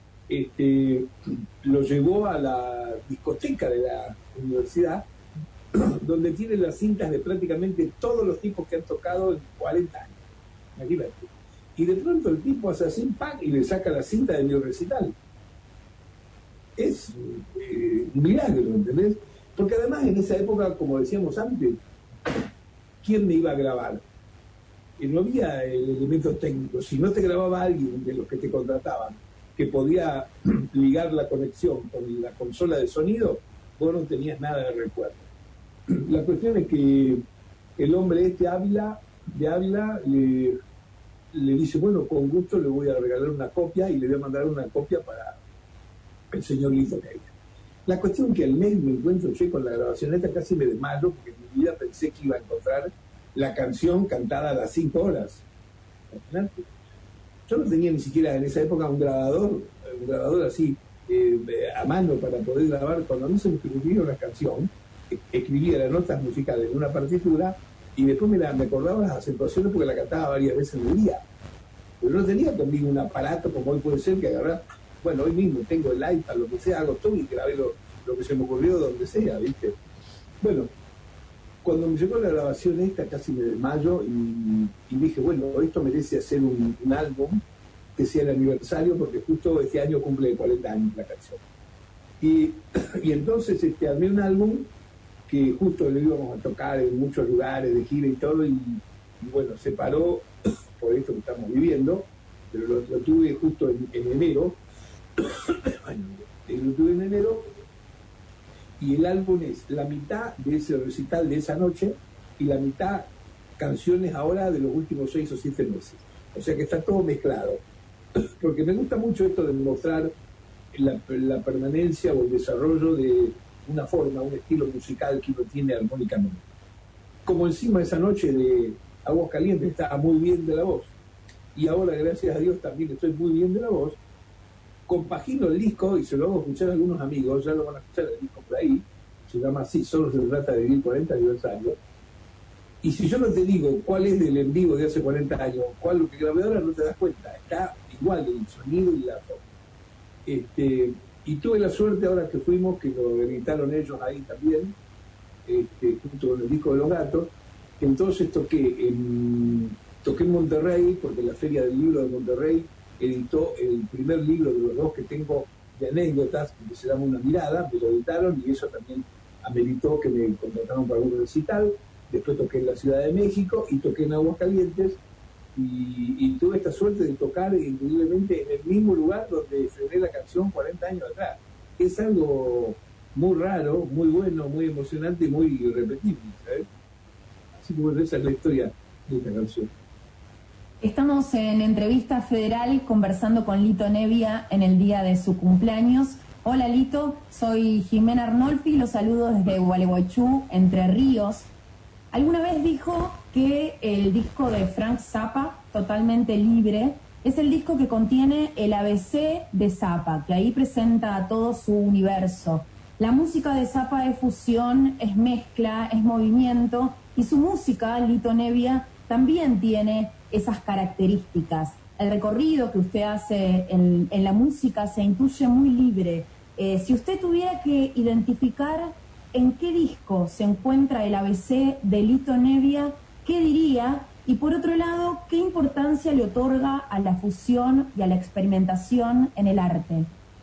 lo llevó a la discoteca de la universidad, donde tiene las cintas de prácticamente todos los tipos que han tocado en 40 años. Imagínate. Y de pronto el tipo hace así, ¡pac!, y le saca la cinta de mi recital. Es un milagro, ¿entendés? Porque además en esa época, como decíamos antes, ¿quién me iba a grabar? No había el elemento técnico. Si no te grababa alguien de los que te contrataban, que podía ligar la conexión con la consola de sonido, vos no tenías nada de recuerdo. La cuestión es que el hombre Ávila le dice, bueno, con gusto le voy a regalar una copia y le voy a mandar una copia para el señor Lito Nevia. La cuestión es que al mes me encuentro yo con la grabación esta, casi me desmayo, porque en mi vida pensé que iba a encontrar la canción cantada a las 5 horas. Yo no tenía ni siquiera en esa época un grabador así a mano para poder grabar. Cuando a mí se me escribía una canción, escribía las notas musicales en una partitura y después me acordaba las acentuaciones porque la cantaba varias veces en el día. Pero no tenía conmigo un aparato como hoy puede ser que agarrar. Bueno, hoy mismo tengo el iPad, lo que sea, hago todo y grabé lo que se me ocurrió donde sea, ¿viste? Bueno, cuando me llegó la grabación esta, casi me desmayo, y dije, bueno, esto merece hacer un álbum que sea el aniversario, porque justo este año cumple 40 años la canción. Y entonces armé un álbum que justo lo íbamos a tocar en muchos lugares de gira y todo, y bueno, se paró por esto que estamos viviendo, pero lo tuve justo en enero. Lo tuve en enero, y el álbum es la mitad de ese recital de esa noche y la mitad canciones ahora de los últimos 6 o 7 meses. O sea que está todo mezclado. Porque me gusta mucho esto de mostrar la permanencia o el desarrollo de una forma, un estilo musical que uno tiene armónicamente. Como encima esa noche de Aguascalientes estaba muy bien de la voz, y ahora gracias a Dios también estoy muy bien de la voz, compagino el disco y se lo hago escuchar a algunos amigos, ya lo van a escuchar el disco por ahí, se llama así, solo se trata de vivir 40 aniversarios. Y si yo no te digo cuál es del en vivo de hace 40 años, cuál lo que grabé ahora, no te das cuenta, está igual el sonido y la forma. Y tuve la suerte ahora que fuimos, que lo editaron ellos ahí también, junto con el disco de Los Gatos, que entonces toqué en Monterrey, porque la Feria del Libro de Monterrey editó el primer libro de los 2 que tengo de anécdotas, que se llama Una Mirada, me lo editaron y eso también ameritó que me contrataron para un recital. Después toqué en la Ciudad de México y toqué en Aguascalientes y tuve esta suerte de tocar increíblemente en el mismo lugar donde estrené la canción 40 años atrás. Es algo muy raro, muy bueno, muy emocionante y muy irrepetible, ¿sabes? Así que bueno, esa es la historia de esta canción. Estamos en Entrevista Federal conversando con Lito Nebbia en el día de su cumpleaños. Hola Lito, soy Jimena Arnolfi, los saludo desde Gualeguaychú, Entre Ríos. Alguna vez dijo que el disco de Frank Zappa, Totalmente Libre, es el disco que contiene el ABC de Zappa, que ahí presenta todo su universo. La música de Zappa es fusión, es mezcla, es movimiento, y su música, Lito Nebbia, también tiene esas características. El recorrido que usted hace en la música se intuye muy libre. Si usted tuviera que identificar en qué disco se encuentra el ABC de Lito Nebbia, ¿qué diría? Y por otro lado, ¿qué importancia le otorga a la fusión y a la experimentación en el arte?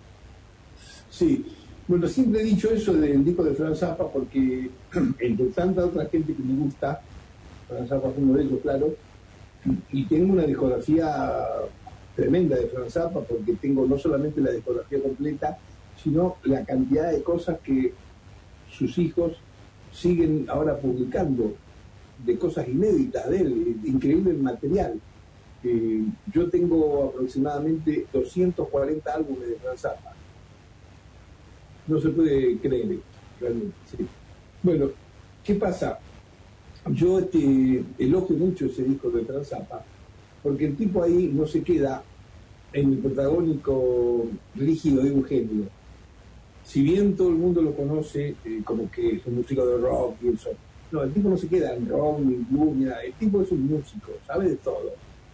Sí, bueno, siempre he dicho eso del disco de Frank Zappa porque entre tanta otra gente que me gusta, Frank Zappa es uno de ellos, claro, y tengo una discografía tremenda de Frank Zappa porque tengo no solamente la discografía completa, sino la cantidad de cosas que sus hijos siguen ahora publicando, de cosas inéditas de él, increíble material. Yo tengo aproximadamente 240 álbumes de Frank Zappa. No se puede creer, realmente. Sí. Bueno, ¿qué pasa? Yo elogio mucho ese disco de Frank Zappa, porque el tipo ahí no se queda en el protagónico rígido de un género. Si bien todo el mundo lo conoce como que es un músico de rock y eso, no, el tipo no se queda en rock ni blues ni nada. El tipo es un músico, sabe de todo.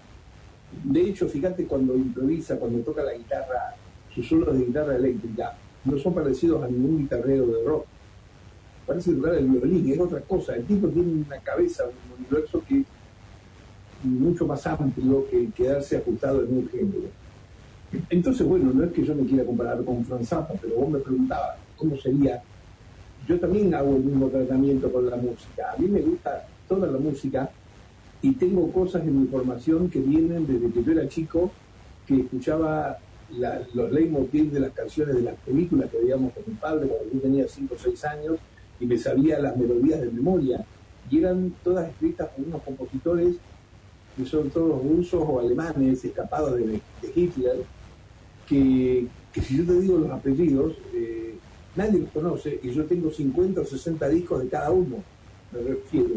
De hecho, fíjate cuando improvisa, cuando toca la guitarra, sus solos de guitarra eléctrica no son parecidos a ningún guitarrero de rock. Parece tocar el violín, es otra cosa. El tipo tiene una cabeza, un universo que es mucho más amplio que quedarse ajustado en un género. Entonces, bueno, no es que yo me quiera comparar con Frank Zappa, pero vos me preguntabas cómo sería. Yo también hago el mismo tratamiento con la música. A mí me gusta toda la música y tengo cosas en mi formación que vienen desde que yo era chico, que escuchaba los leitmotiv de las canciones de las películas que veíamos con mi padre cuando yo tenía 5 o 6 años y me sabía las melodías de memoria. Y eran todas escritas por unos compositores que son todos rusos o alemanes escapados de Hitler, que si yo te digo los apellidos, nadie los conoce, y yo tengo 50 o 60 discos de cada uno, me refiero.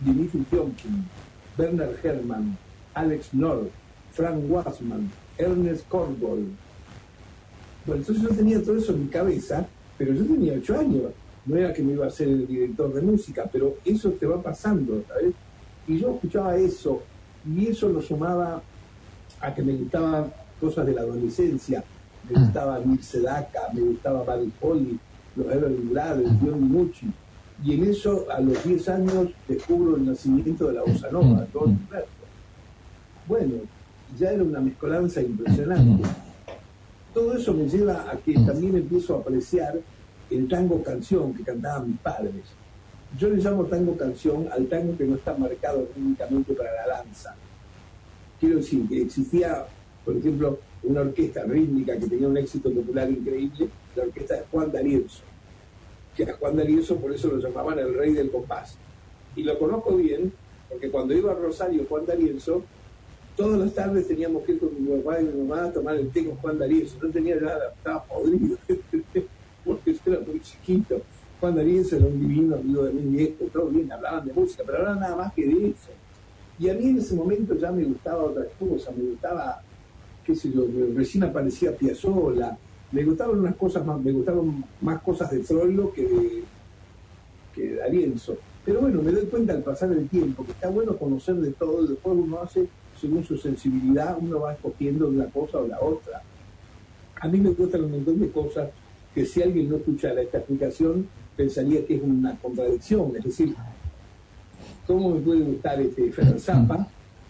Dimitri Tiomkin, Werner Herrmann, Alex North, Frank Wassmann, Ernest Korngold. Bueno, entonces yo tenía todo eso en mi cabeza, pero yo tenía 8 años. No era que me iba a ser el director de música, pero eso te va pasando, ¿sabes? Y yo escuchaba eso, y eso lo sumaba a que me gustaban cosas de la adolescencia. Me gustaba Mirce Sedaka, me gustaba Buddy Holly, los Everly Brothers, John Mucci. Y en eso, a los 10 años, descubro el nacimiento de la bossa nova, Don Humberto. Bueno, ya era una mezcolanza impresionante. Todo eso me lleva a que también empiezo a apreciar el tango canción que cantaban mis padres. Yo le llamo tango canción al tango que no está marcado únicamente para la danza. Quiero decir que existía, por ejemplo, una orquesta rítmica que tenía un éxito popular increíble, la orquesta de Juan D'Arienzo, que a Juan D'Arienzo por eso lo llamaban el rey del compás. Y lo conozco bien, porque cuando iba a Rosario Juan D'Arienzo, todas las tardes teníamos que ir con mi papá y mi mamá a tomar el té con Juan D'Arienzo. No tenía nada, estaba podrido, porque yo era muy chiquito. Juan D'Arienzo era un divino amigo de mi viejo, todo bien, hablaban de música, pero hablaban nada más que de eso. Y a mí en ese momento ya me gustaba otra cosa, me gustaba, qué sé yo, recién aparecía Piazzolla, me gustaban unas cosas más, me gustaban más cosas de Troilo que de D'Arienzo. Pero bueno, me doy cuenta al pasar el tiempo que está bueno conocer de todo, y después uno hace, según su sensibilidad, uno va escogiendo una cosa o la otra. A mí me gustan un montón de cosas que si alguien no escuchara esta explicación, pensaría que es una contradicción. Es decir, ¿cómo me puede gustar Frank Zappa?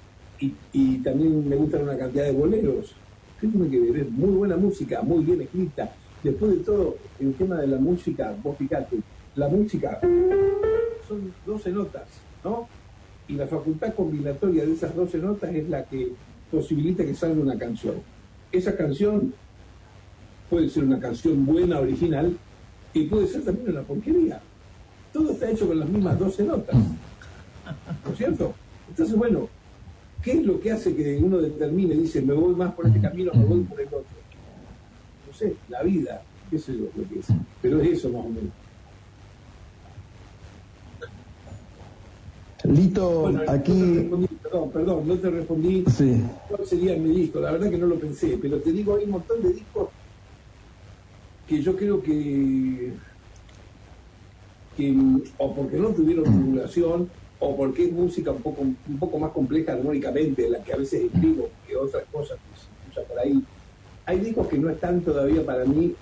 Y también me gustan una cantidad de boleros. ¿Qué tiene que ver? Es muy buena música, muy bien escrita. Después de todo, el tema de la música, vos fijate, la música son 12 notas, ¿no? Y la facultad combinatoria de esas 12 notas es la que posibilita que salga una canción. Esa canción puede ser una canción buena, original, y puede ser también una porquería. Todo está hecho con las mismas 12 notas, ¿no es cierto? Entonces, bueno, ¿qué es lo que hace que uno determine, dice, me voy más por este camino, me voy por el otro? No sé, la vida, qué sé yo lo que es. Pero es eso más o menos. Lito, bueno, aquí... Perdón, no te respondí sí. cuál sería mi disco. La verdad que no lo pensé, pero te digo, hay un montón de discos que yo creo que o porque no tuvieron divulgación, o porque es música un poco más compleja armónicamente, la que a veces escribo, que otras cosas que se escuchan por ahí. Hay discos que no están todavía para mí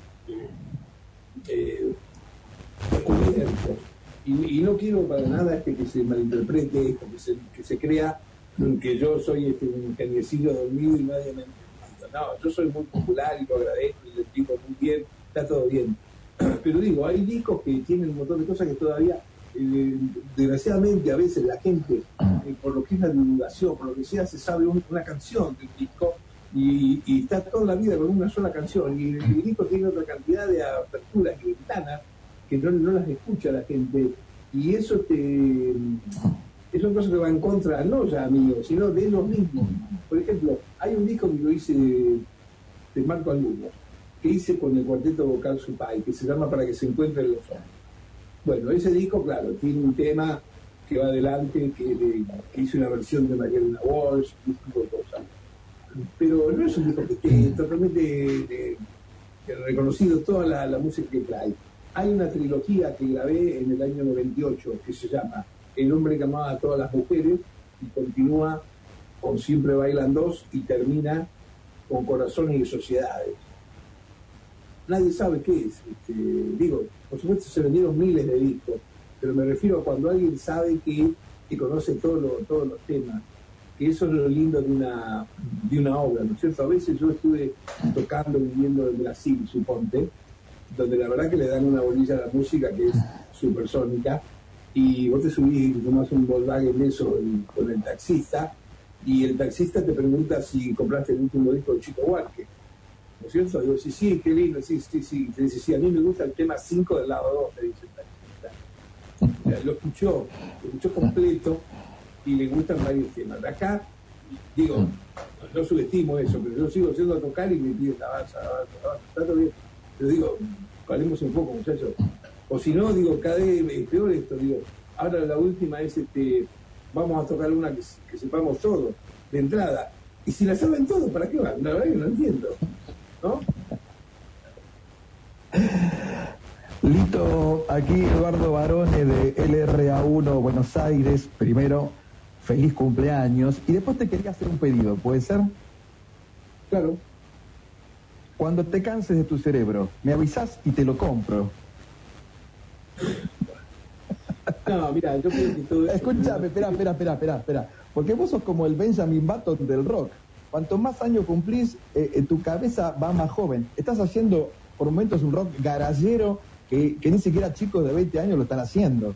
descubiertos. Y no quiero para nada que se malinterprete esto, que se crea que yo soy un geniecillo dormido y nadie me entiende. No, yo soy muy popular y lo agradezco y lo explico muy bien, está todo bien. Pero digo, hay discos que tienen un montón de cosas que todavía, desgraciadamente, a veces la gente, por lo que es la divulgación, por lo que sea, se sabe una canción del disco y está toda la vida con una sola canción. Y el disco tiene otra cantidad de aperturas y ventanas que no las escucha la gente, y eso es una cosa que va en contra, no ya mío, sino de ellos mismos. Por ejemplo, hay un disco que yo hice, te marco algunos, que hice con el cuarteto vocal Supay, que se llama Para que se encuentren los hombres. Bueno, ese disco, claro, tiene un tema que va adelante, que hice una versión de Marielena Walsh, un tipo de cosas. Pero no es un disco que esté totalmente reconocido toda la música que trae. Hay una trilogía que grabé en el año 98 que se llama El hombre que amaba a todas las mujeres, y continúa con Siempre Bailan Dos y termina con Corazones y Sociedades. Nadie sabe qué es. Digo, por supuesto se vendieron miles de discos, pero me refiero a cuando alguien sabe que conoce todos los temas, que eso es lo lindo de una obra, ¿no es cierto? A veces yo estuve tocando, viviendo en Brasil, suponte, donde la verdad que le dan una bolilla a la música que es supersónica, y vos te subís y tomás un Volkswagen de eso con el taxista, y el taxista te pregunta si compraste el último disco de Chico Huarque, ¿no es cierto? Digo, sí, qué lindo, sí. Te dice, sí, a mí me gusta el tema 5 del lado 2, te dice el taxista. Lo escuchó completo, y le gustan varios temas. De acá, digo, no subestimo eso, pero yo sigo haciendo a tocar y me pide avanza, está todo bien. Pero digo, paremos un poco, muchachos. O si no, digo, cada vez es peor esto, digo. Ahora la última es vamos a tocar una que sepamos todos, de entrada. Y si la saben todos, ¿para qué van? La verdad que no entiendo, ¿no? Lito, aquí Eduardo Barone de LRA1 Buenos Aires. Primero, feliz cumpleaños. Y después te quería hacer un pedido, ¿puede ser? Claro. Cuando te canses de tu cerebro, me avisás y te lo compro. No, mira, yo creo que todo eso... Escúchame, espera. Porque vos sos como el Benjamin Button del rock. Cuanto más años cumplís, tu cabeza va más joven. Estás haciendo, por momentos, un rock garallero que ni siquiera chicos de 20 años lo están haciendo.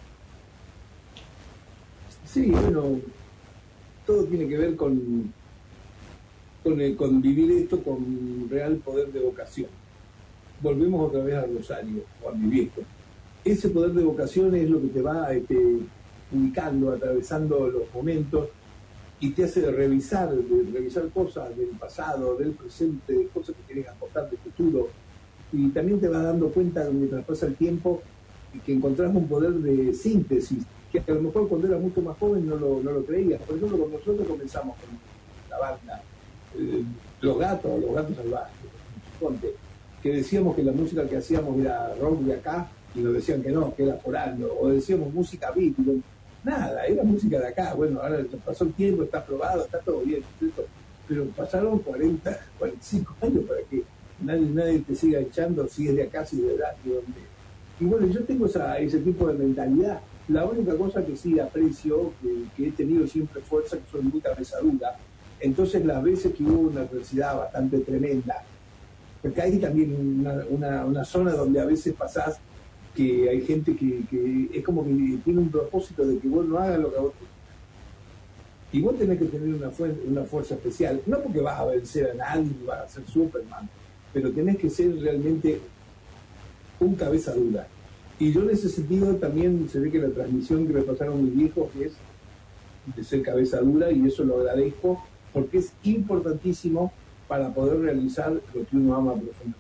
Sí, bueno, todo tiene que ver con vivir esto con real poder de vocación. Volvemos otra vez a Rosario, o a mi viejo. Ese poder de vocación es lo que te va ubicando, atravesando los momentos y te hace revisar cosas del pasado, del presente, de cosas que quieres aportar del futuro. Y también te vas dando cuenta mientras pasa el tiempo que encontrás un poder de síntesis que a lo mejor cuando eras mucho más joven no lo creías. Por ejemplo, cuando nosotros comenzamos con la banda, los gatos salvajes, ponte, que decíamos que la música que hacíamos era rock de acá y nos decían que no, que era forando, o decíamos música beat, nada, era música de acá. Bueno, ahora pasó el tiempo, está aprobado, está todo bien, ¿cierto? Pero pasaron 40, 45 años para que nadie te siga echando si es de acá, si es de allá, de donde. Y bueno, yo tengo ese tipo de mentalidad. La única cosa que sí aprecio, que he tenido siempre fuerza, que soy muy cabezadura. Entonces las veces que hubo una adversidad bastante tremenda, porque hay también una zona donde a veces pasás que hay gente que es como que tiene un propósito de que vos no hagas lo que vos te... Y vos tenés que tener una fuerza especial, no porque vas a vencer a nadie ni vas a ser Superman, pero tenés que ser realmente un cabeza dura. Y yo en ese sentido también se ve que la transmisión que me pasaron mis viejos es de ser cabeza dura, y eso lo agradezco porque es importantísimo para poder realizar lo que uno ama profundamente.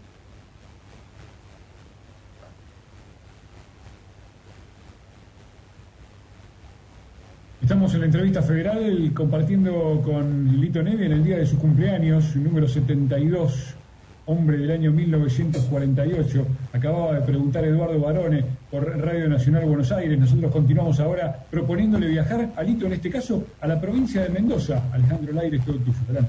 Estamos en la entrevista federal compartiendo con Lito Nevia en el día de su cumpleaños, número 72, hombre del año 1948. Acababa de preguntar Eduardo Barone por Radio Nacional Buenos Aires. Nosotros continuamos ahora proponiéndole viajar a Lito, en este caso, a la provincia de Mendoza. Alejandro Laire, es todo tuyo. Adelante.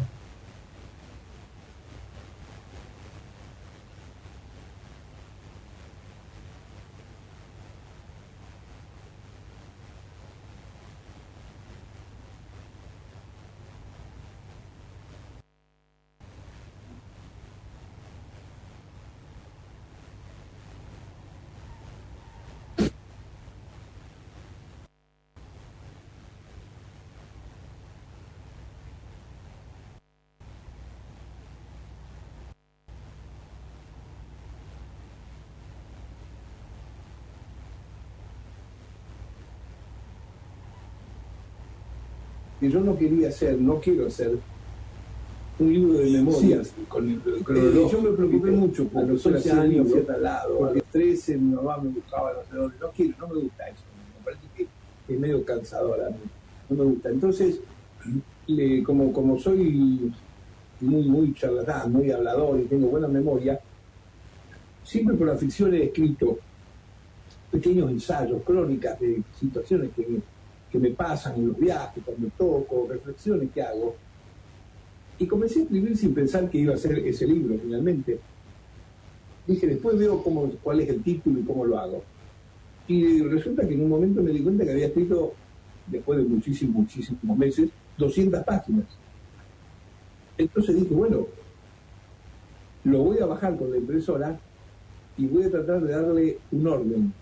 Que yo no quiero hacer un libro de memorias, sí, con el cronológico. Yo me preocupé mucho por los 11 años fui a tal lado, porque 13 mi mamá me buscaba no sé dónde. No me gusta eso, me parece que es medio cansador a mí, no me gusta. Entonces, como soy muy charlatán, muy hablador y tengo buena memoria, siempre por la ficción he escrito pequeños ensayos, crónicas de situaciones que me pasan en los viajes, cuando toco, reflexiones que hago. Y comencé a escribir sin pensar que iba a ser ese libro finalmente. Dije, después veo cuál es el título y cómo lo hago. Y resulta que en un momento me di cuenta que había escrito, después de muchísimos meses, 200 páginas. Entonces dije, bueno, lo voy a bajar con la impresora y voy a tratar de darle un orden.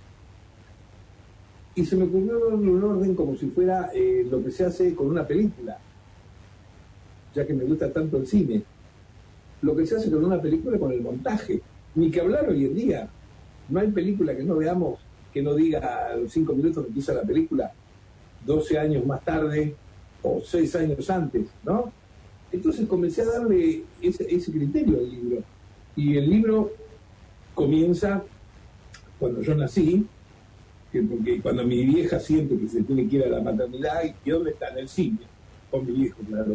Y se me ocurrió darle un orden como si fuera lo que se hace con una película, ya que me gusta tanto el cine. Lo que se hace con una película con el montaje. Ni que hablar hoy en día. No hay película que no veamos que no diga a los 5 minutos que empieza la película 12 años más tarde o 6 años antes, ¿no? Entonces comencé a darle ese criterio al libro. Y el libro comienza cuando yo nací, porque cuando mi vieja siente que se tiene que ir a la maternidad, ¿y dónde está? En el cine, con mi viejo, claro.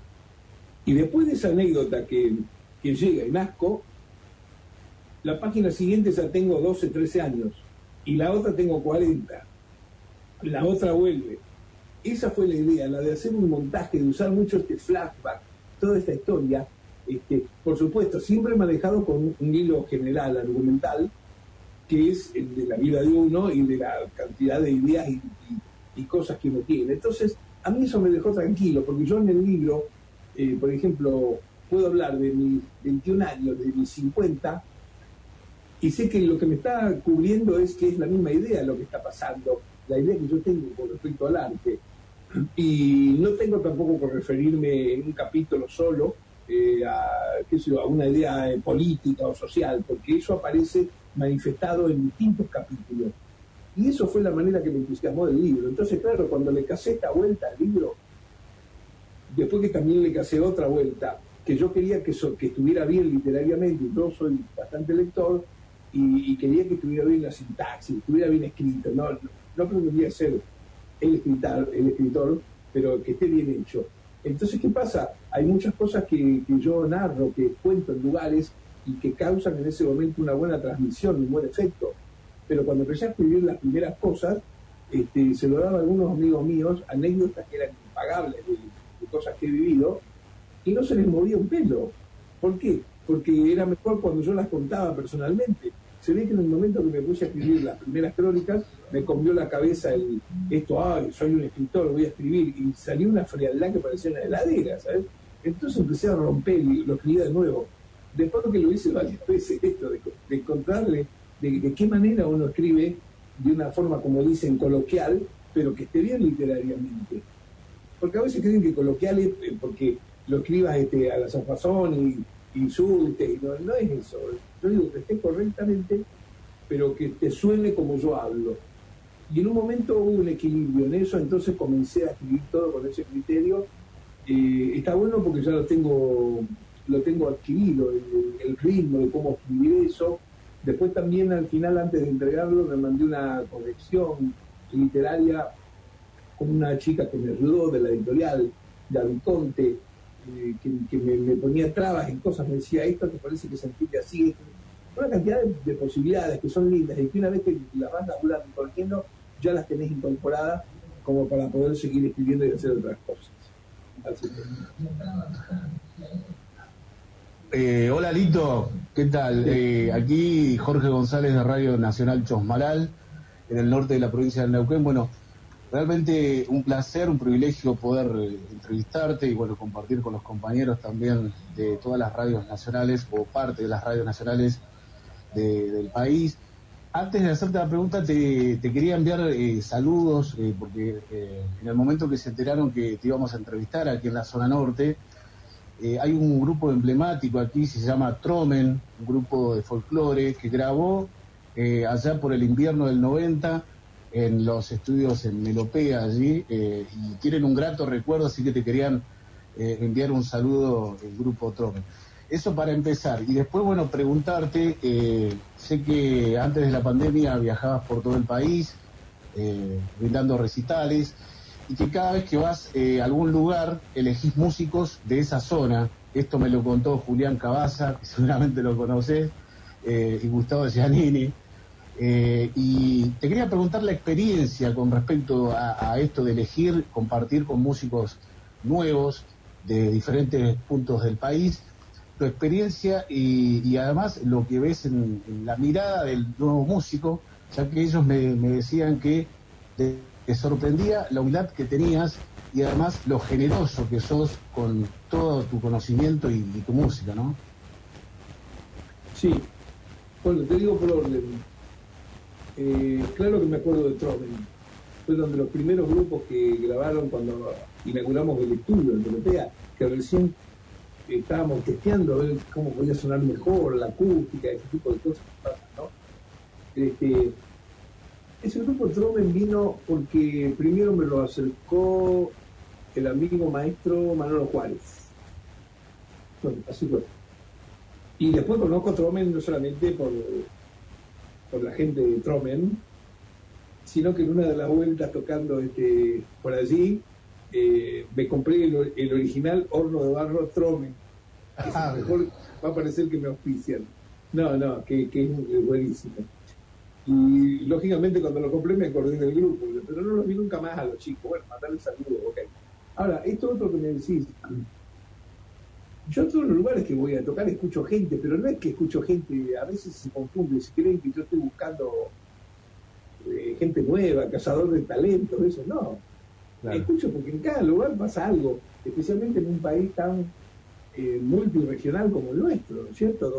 Y después de esa anécdota que llega y nazco, la página siguiente ya tengo 12, 13 años, y la otra tengo 40, la otra vuelve. Esa fue la idea, la de hacer un montaje, de usar mucho este flashback, toda esta historia, por supuesto, siempre manejado con un hilo general, argumental, que es el de la vida de uno y de la cantidad de ideas y cosas que uno tiene. Entonces, a mí eso me dejó tranquilo, porque yo en el libro, por ejemplo, puedo hablar de mis 21 años, de mis 50, y sé que lo que me está cubriendo es que es la misma idea lo que está pasando, la idea que yo tengo con respecto al arte. Y no tengo tampoco por referirme en un capítulo solo a una idea política o social, porque eso aparece manifestado en distintos capítulos. Y eso fue la manera que me entusiasmó del libro. Entonces, claro, cuando le casé esta vuelta al libro, después que también le casé otra vuelta, que yo quería que estuviera bien literariamente, y yo soy bastante lector, y quería que estuviera bien la sintaxis, estuviera bien escrito, no pretendía ser el escritor, pero que esté bien hecho. Entonces, ¿qué pasa? Hay muchas cosas que yo narro, que cuento en lugares y que causan en ese momento una buena transmisión, un buen efecto. Pero cuando empecé a escribir las primeras cosas, se lo daba a algunos amigos míos, anécdotas que eran impagables de cosas que he vivido, y no se les movía un pelo. ¿Por qué? Porque era mejor cuando yo las contaba personalmente. Se ve que en el momento que me puse a escribir las primeras crónicas, me comió la cabeza soy un escritor, voy a escribir, y salió una frialdad que parecía una heladera, ¿sabes? Entonces empecé a romper y lo escribí de nuevo. Después que lo hice varias veces, esto de encontrarle de qué manera uno escribe de una forma, como dicen, coloquial, pero que esté bien literariamente. Porque a veces creen que coloquial es porque lo escribas a la zafazón y insultes, y no es eso. Yo digo que esté correctamente, pero que te suene como yo hablo. Y en un momento hubo un equilibrio en eso, entonces comencé a escribir todo con ese criterio. Está bueno porque ya lo tengo adquirido, el ritmo de cómo escribir eso. Después también al final, antes de entregarlo, me mandé una corrección literaria con una chica que me ayudó de la editorial, Gaby Conte, que me ponía trabas en cosas, me decía, esto te parece que se entiende así, una cantidad de posibilidades que son lindas, y que una vez que las vas laburando y corrigiendo, ya las tenés incorporadas como para poder seguir escribiendo y hacer otras cosas. Así que... hola Lito, ¿qué tal? Aquí Jorge González de Radio Nacional Chosmalal, en el norte de la provincia de Neuquén. Bueno, realmente un placer, un privilegio poder entrevistarte y bueno, compartir con los compañeros también de todas las radios nacionales o parte de las radios nacionales del país. Antes de hacerte la pregunta, te quería enviar saludos, porque en el momento que se enteraron que te íbamos a entrevistar aquí en la zona norte, hay un grupo emblemático aquí, se llama Tromen, un grupo de folclore que grabó allá por el invierno del 90 en los estudios en Melopea allí, y tienen un grato recuerdo, así que te querían enviar un saludo el grupo Tromen. Eso para empezar. Y después, bueno, preguntarte, sé que antes de la pandemia viajabas por todo el país, brindando recitales, y que cada vez que vas a algún lugar elegís músicos de esa zona. Esto me lo contó Julián Cabaza, que seguramente lo conocés, y Gustavo Giannini. Y te quería preguntar la experiencia con respecto a esto de elegir, compartir con músicos nuevos de diferentes puntos del país, tu experiencia y además lo que ves en la mirada del nuevo músico, ya que ellos me decían que te sorprendía la humildad que tenías y además lo generoso que sos con todo tu conocimiento y tu música, ¿no? Sí. Bueno, te digo por orden. Claro que me acuerdo de Tromen. Fueron de los primeros grupos que grabaron cuando inauguramos el estudio en Melopea, que recién estábamos testeando a ver cómo podía sonar mejor, la acústica, ese tipo de cosas que pasan, ¿no? Ese grupo Tromen vino porque primero me lo acercó el amigo maestro Manolo Juárez. Bueno, así fue. Y después conozco Tromen no solamente por la gente de Tromen, sino que en una de las vueltas tocando por allí, me compré el original horno de barro Tromen. Mejor va a parecer que me auspician. No, que es buenísimo. Y lógicamente cuando lo compré me acordé del grupo, pero no los vi nunca más a los chicos. Bueno, mandarles saludos, ok. Ahora, esto otro que me decís, yo en todos los lugares que voy a tocar escucho gente, pero no es que escucho gente, a veces se confunde, si creen que yo estoy buscando gente nueva, cazador de talentos, eso no. Claro. Escucho porque en cada lugar pasa algo, especialmente en un país tan multirregional como el nuestro, ¿no es cierto?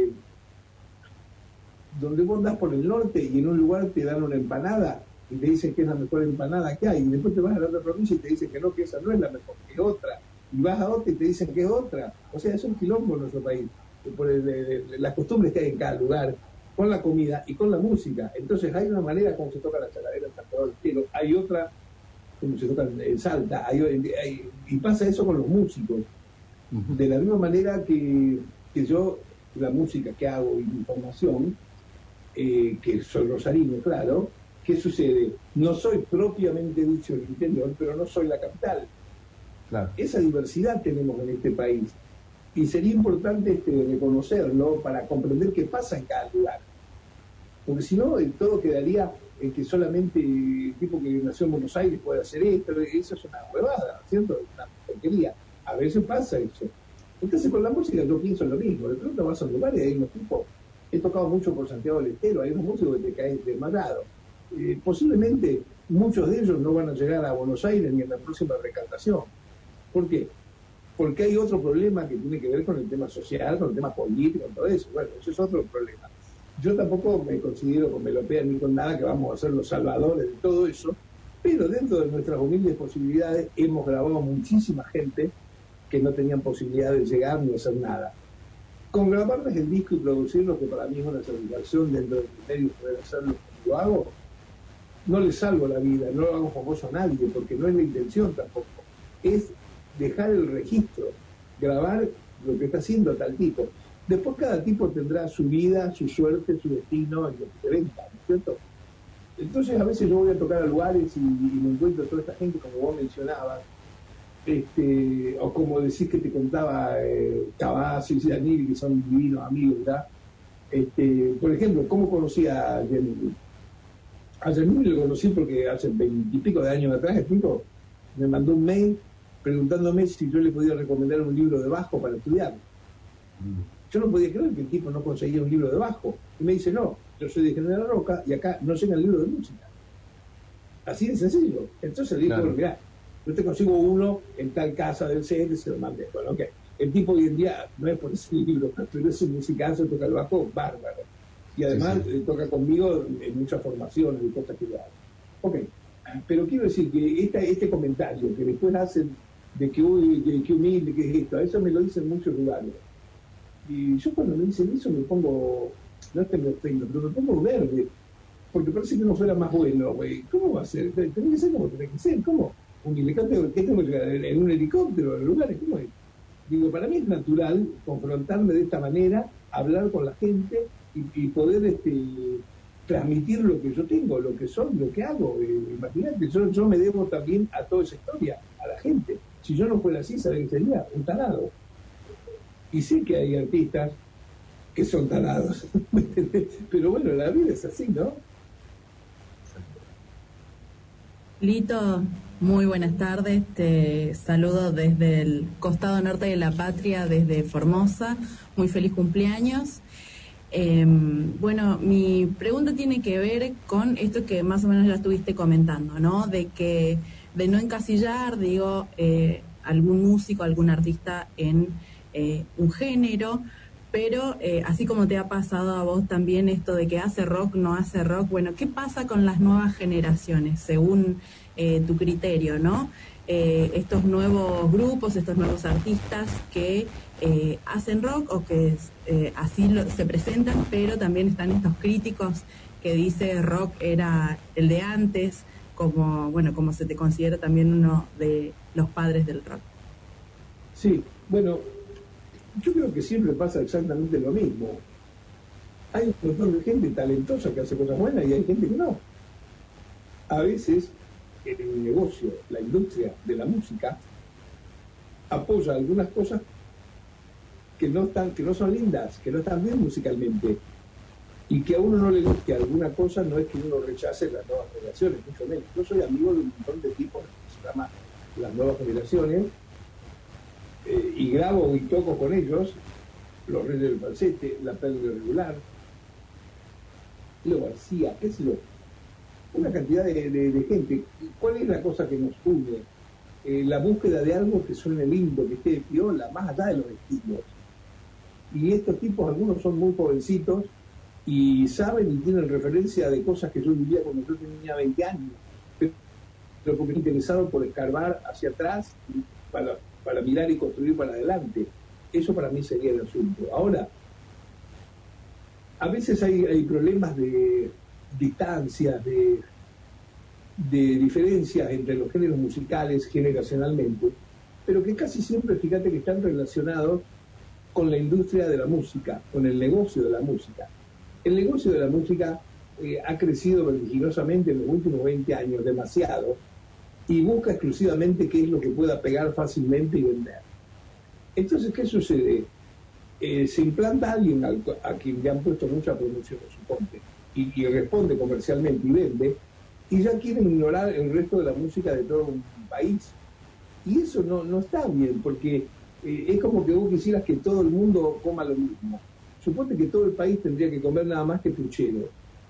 Donde vos andás por el norte y en un lugar te dan una empanada y te dicen que es la mejor empanada que hay, y después te vas a la otra provincia y te dicen que no, que esa no es la mejor, que es otra, y vas a otra y te dicen que es otra. O sea, es un quilombo en nuestro país, por las costumbres que hay en cada lugar, con la comida y con la música. Entonces hay una manera como se toca la chaladera en Santiago del Estero, hay otra como se toca en Salta, y pasa eso con los músicos. De la misma manera que yo, la música que hago y mi formación, que soy rosarino, claro, ¿qué sucede? No soy propiamente dicho el interior, pero no soy la capital. Claro. Esa diversidad tenemos en este país. Y sería importante reconocerlo para comprender qué pasa en cada lugar. Porque si no, todo quedaría en que solamente el tipo que nació en Buenos Aires puede hacer esto. Eso es una huevada, ¿cierto? Es una porquería. A veces pasa eso. Entonces con la música yo pienso lo mismo. De pronto vas a un lugar y hay unos tipos. He tocado mucho por Santiago del Estero, hay unos músicos que te caen desmayados. Posiblemente muchos de ellos no van a llegar a Buenos Aires ni en la próxima recaptación. ¿Por qué? Porque hay otro problema que tiene que ver con el tema social, con el tema político, con todo eso. Bueno, eso es otro problema. Yo tampoco me considero con melopea ni con nada que vamos a ser los salvadores de todo eso, pero dentro de nuestras humildes posibilidades hemos grabado muchísima gente que no tenían posibilidad de llegar ni hacer nada. Con grabarles el disco y producirlo, que para mí es una satisfacción dentro del medio poder hacerlo como yo hago, no le salvo la vida, no lo hago famoso a nadie, porque no es la intención tampoco. Es dejar el registro, grabar lo que está haciendo tal tipo. Después cada tipo tendrá su vida, su suerte, su destino, y lo que te venga, ¿no es cierto? Entonces a veces yo voy a tocar a lugares y me encuentro toda esta gente, como vos mencionabas, o como decís que te contaba Cavazos y Yanil, que son divinos amigos, ¿verdad? Por ejemplo, ¿cómo conocí a Yanil? A Yanil lo conocí porque hace 20 y pico de años atrás, me mandó un mail preguntándome si yo le podía recomendar un libro de bajo para estudiar. Yo no podía creer que el tipo no conseguía un libro de bajo. Y me dice, no, yo soy de General Roca y acá no llegan libros de música. Así de sencillo. Entonces le digo, claro, bueno, mirá, yo te consigo uno en tal casa del centro y se lo mandé. Bueno, ok. El tipo hoy en día no es por ese libro, pero es un musicazo, toca el bajo bárbaro. Y además toca conmigo en muchas formaciones y cosas que yo hago. Ok. Pero quiero decir que este comentario que después hacen de que, uy, que humilde, que es esto, a eso me lo dicen muchos lugares. Y yo cuando me dicen eso me pongo, no es que me ofendo, pero me pongo verde, porque parece que no fuera más bueno, güey. ¿Cómo va a ser? Tiene que ser como tiene que ser. ¿Cómo? Un helicóptero, ¿qué tengo que llegar en un helicóptero en lugares? ¿Cómo es? Digo, para mí es natural confrontarme de esta manera, hablar con la gente y poder transmitir lo que yo tengo, lo que soy, lo que hago. Imagínate, yo me debo también a toda esa historia, a la gente. Si yo no fuera así, ¿sabes qué sería? Un tarado. Y sé que hay artistas que son tarados, pero bueno, la vida es así, ¿no? Lito, muy buenas tardes, te saludo desde el costado norte de la patria, desde Formosa, muy feliz cumpleaños. Bueno, mi pregunta tiene que ver con esto que más o menos ya estuviste comentando, ¿no? De no encasillar, digo, algún músico, algún artista en un género, pero así como te ha pasado a vos también esto de que hace rock, no hace rock, bueno, ¿qué pasa con las nuevas generaciones, según tu criterio, ¿no? Estos nuevos grupos, estos nuevos artistas que hacen rock o que así se presentan, pero también están estos críticos que dice rock era el de antes, como se te considera también uno de los padres del rock. Sí, bueno, yo creo que siempre pasa exactamente lo mismo. Hay un montón de gente talentosa que hace cosas buenas y hay gente que no. a veces el negocio, la industria de la música, apoya algunas cosas que no son lindas, que no están bien musicalmente, y que a uno no le guste alguna cosa no es que uno rechace las nuevas generaciones, mucho menos. Yo soy amigo de un montón de tipos que se llama las nuevas generaciones, y grabo y toco con ellos, los Reyes del Falsete, La Pérdida Irregular, Leo García, qué sé yo, una cantidad de gente. ¿Cuál es la cosa que nos une? La búsqueda de algo que suene lindo, que esté de piola, más allá de los estilos. Y estos tipos, algunos son muy jovencitos y saben y tienen referencia de cosas que yo vivía cuando yo tenía 20 años, pero porque estoy interesado por escarbar hacia atrás para mirar y construir para adelante. Eso para mí sería el asunto. Ahora, a veces hay problemas de distancias, de diferencias entre los géneros musicales generacionalmente, pero que casi siempre, fíjate, que están relacionados con la industria de la música, con el negocio de la música. El negocio de la música ha crecido vertiginosamente en los últimos 20 años, demasiado, y busca exclusivamente qué es lo que pueda pegar fácilmente y vender. Entonces, ¿qué sucede? Se implanta alguien a quien le han puesto mucha promoción, suponte, y responde comercialmente y vende, y ya quieren ignorar el resto de la música de todo un país. Y eso no está bien, porque es como que vos quisieras que todo el mundo coma lo mismo. Suponte que todo el país tendría que comer nada más que puchero.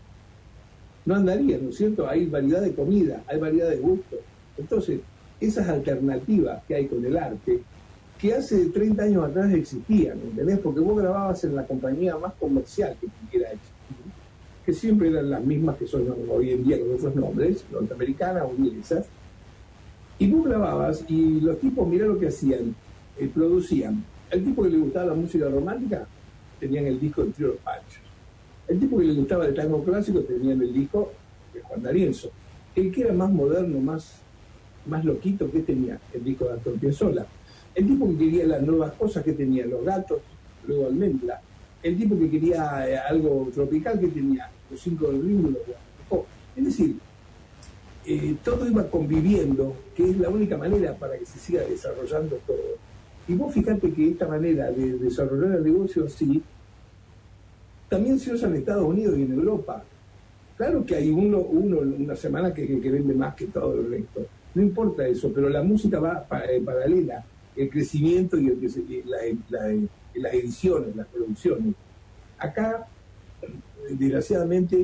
No andaría, ¿no es cierto? Hay variedad de comida, hay variedad de gustos. Entonces, esas alternativas que hay con el arte, que hace 30 años atrás existían, ¿entendés? Porque vos grababas en la compañía más comercial que pudiera existir, que siempre eran las mismas que son hoy en día con otros nombres, norteamericanas o inglesas, y vos grababas y los tipos, mirá lo que hacían, producían. El tipo que le gustaba la música romántica, tenían el disco del Trío Los Panchos. El tipo que le gustaba el tango clásico, tenían el disco de Juan D'Arienzo. El que era más moderno, más loquito, que tenía el disco de Astor Piazzolla. El tipo que quería las nuevas cosas, que tenía Los Gatos, luego Almendra. El tipo que quería algo tropical, que tenía Los Cinco del Ritmo y los Guapos. Es decir, todo iba conviviendo, que es la única manera para que se siga desarrollando todo. Y vos fíjate que esta manera de desarrollar el negocio así también se usa en Estados Unidos y en Europa. Claro que hay uno una semana que vende más que todo el resto. No importa eso, pero la música va paralela. El crecimiento y las ediciones, las producciones. Acá, desgraciadamente,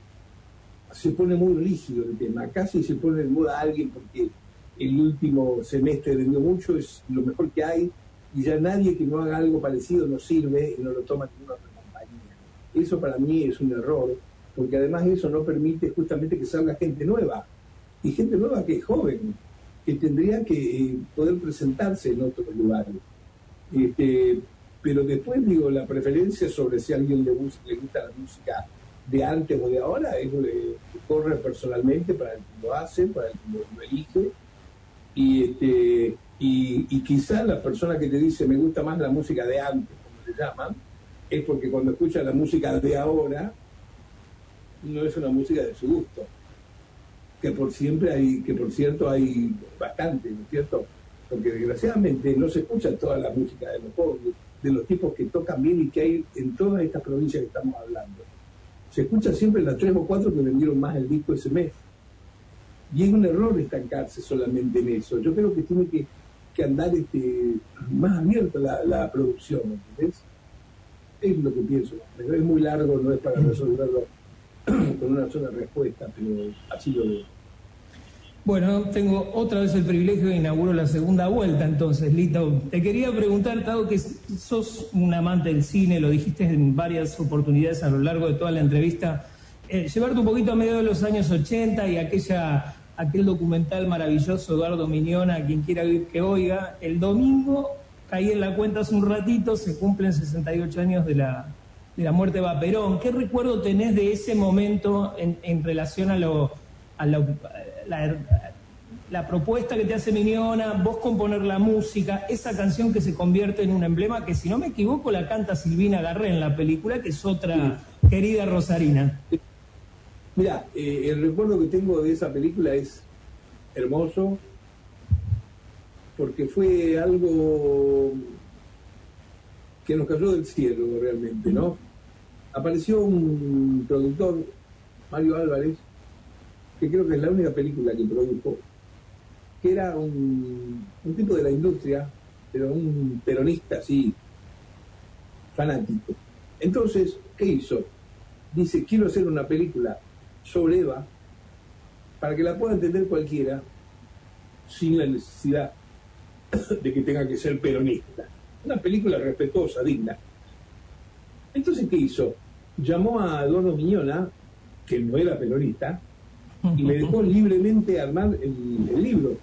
se pone muy rígido el tema. Acá si se pone de moda a alguien porque el último semestre vendió mucho, es lo mejor que hay, y ya nadie que no haga algo parecido no sirve y no lo toma ninguna otra compañía. Eso para mí es un error, porque además eso no permite justamente que salga gente nueva, y gente nueva que es joven, que tendría que poder presentarse en otros lugares. Pero después, digo, la preferencia sobre si a alguien le gusta la música de antes o de ahora, corre personalmente para el que lo hace, para el que lo elige, y quizás la persona que te dice me gusta más la música de antes, como le llaman, es porque cuando escucha la música de ahora, no es una música de su gusto. Que por cierto hay bastante, ¿no es cierto? Porque desgraciadamente no se escucha toda la música de los pobres, de los tipos que tocan bien y que hay en todas estas provincias que estamos hablando. Se escucha siempre las 3 o 4 que vendieron más el disco ese mes. Y es un error estancarse solamente en eso. Yo creo que tiene que andar más abierta la producción, ¿entendés? Es lo que pienso. Pero es muy largo, no es para resolverlo con una sola respuesta, pero así lo veo. Bueno, tengo otra vez el privilegio de inaugurar la segunda vuelta, entonces, Lito. Te quería preguntar, dado que sos un amante del cine, lo dijiste en varias oportunidades a lo largo de toda la entrevista, llevarte un poquito a medio de los años 80 y aquel documental maravilloso, Eduardo Miñona, a quien quiera oír que oiga. El domingo, caí en la cuenta hace un ratito, se cumplen 68 años de la muerte de Vaperón. ¿Qué recuerdo tenés de ese momento en relación a la propuesta que te hace Miñona, vos componer la música, esa canción que se convierte en un emblema, que si no me equivoco la canta Silvina Garré en la película, que es otra querida rosarina? Mira, el recuerdo que tengo de esa película es hermoso, porque fue algo que nos cayó del cielo realmente, ¿no? Apareció un productor, Mario Álvarez, que creo que es la única película que produjo, que era un tipo de la industria, pero un peronista así, fanático. Entonces, ¿qué hizo? Dice, quiero hacer una película sobre Eva para que la pueda entender cualquiera sin la necesidad de que tenga que ser peronista. Una película respetuosa, digna. Entonces, ¿qué hizo? Llamó a Eduardo Miñona, que no era peronista, y le dejó libremente armar el libro.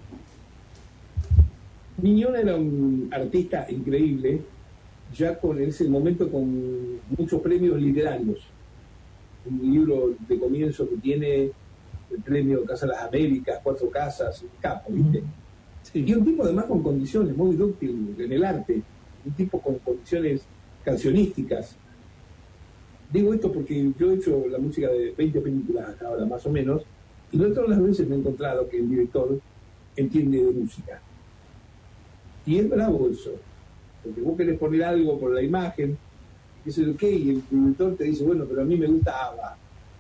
Miñona era un artista increíble, ya en ese momento con muchos premios literarios. Un libro de comienzo que tiene el premio Casa de las Américas, 4 Casas, Capo, ¿viste? Sí. Y un tipo además con condiciones muy dúctil en el arte, un tipo con condiciones cancionísticas. Digo esto porque yo he hecho la música de 20 películas hasta ahora, más o menos, y no todas las veces me he encontrado que el director entiende de música. Y es bravo eso, porque vos querés poner algo por la imagen, y es el qué, y el director te dice, bueno, pero a mí me gusta ABBA.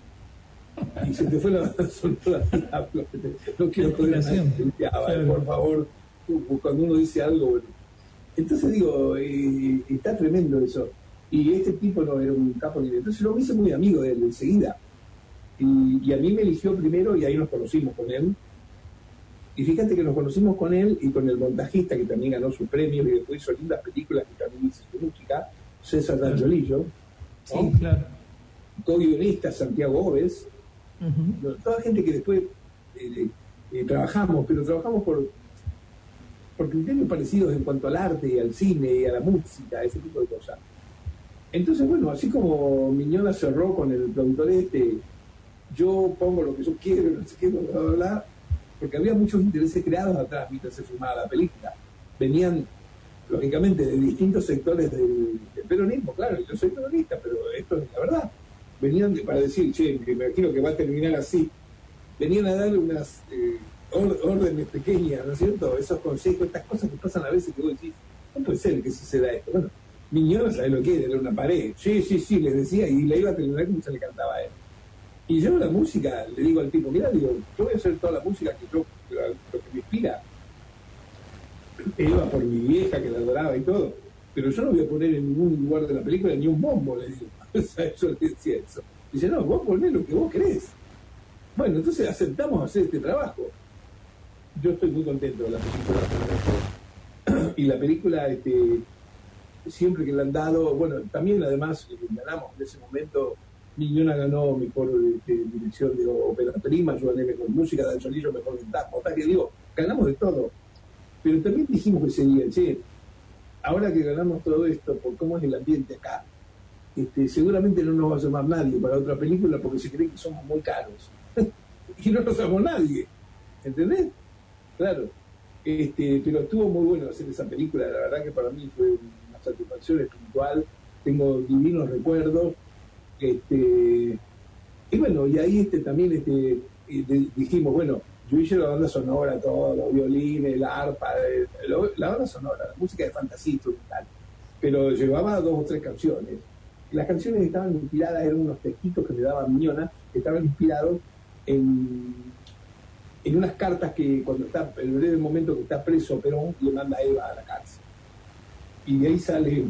Y se te fue la sonora, no quiero poner a nadie que ABBA, por favor, cuando uno dice algo, bueno. Entonces digo, está tremendo eso. Y este tipo no era un capo ni de... Entonces lo hice muy amigo de él enseguida. Y a mí me eligió primero y ahí nos conocimos con él. Y fíjate que nos conocimos con él y con el montajista que también ganó su premio y después hizo lindas películas que también hizo su música, César D'Angiolillo, ¿no? Sí, claro. Co-guionista Santiago Oves, toda gente que después trabajamos, pero trabajamos por criterios parecidos en cuanto al arte y al cine y a la música, ese tipo de cosas. Entonces, bueno, así como Miñona cerró con el productor yo pongo lo que yo quiero, no sé qué, bla, bla, bla, porque había muchos intereses creados atrás mientras se filmaba la película. Venían, lógicamente, de distintos sectores del peronismo, claro, yo soy peronista, pero esto es la verdad. Venían para decir, che, me imagino que va a terminar así. Venían a darle unas órdenes pequeñas, ¿no es cierto? Esos consejos, estas cosas que pasan a veces que vos decís, no puede ser que suceda esto. Bueno, Miñona sabe lo que era una pared. Sí, les decía, y la iba a terminar como se le cantaba a él. Y yo la música, le digo al tipo, mira, digo, yo voy a hacer toda la música lo que me inspira. Eva por mi vieja que la adoraba y todo, pero yo no voy a poner en ningún lugar de la película ni un bombo, le digo. O sea, yo le decía eso. Dice, no, vos ponés lo que vos querés. Bueno, entonces aceptamos hacer este trabajo. Yo estoy muy contento de la película. Y la película, siempre que le han dado, bueno, también además ganamos en ese momento. Miñona ganó mejor dirección de ópera prima, yo gané mejor música, D'Angiolillo mejor guitarra, que digo, ganamos de todo. Pero también dijimos que sería, che, ahora que ganamos todo esto, por cómo es el ambiente acá, seguramente no nos va a llamar nadie para otra película porque se cree que somos muy caros. Y no nos llamó nadie, ¿entendés? Claro. Pero estuvo muy bueno hacer esa película, la verdad que para mí fue una satisfacción espiritual, tengo divinos recuerdos. Y bueno, y ahí también dijimos, bueno, yo hice la banda sonora, todo, los violines, la arpa, la banda sonora, la música de fantasía instrumental, pero llevaba 2 o 3 canciones. Las canciones estaban inspiradas, eran unos textitos que le daba Miñona, que estaban inspirados en unas cartas que cuando está, en el breve momento que está preso Perón, le manda a Eva a la cárcel. Y de ahí sale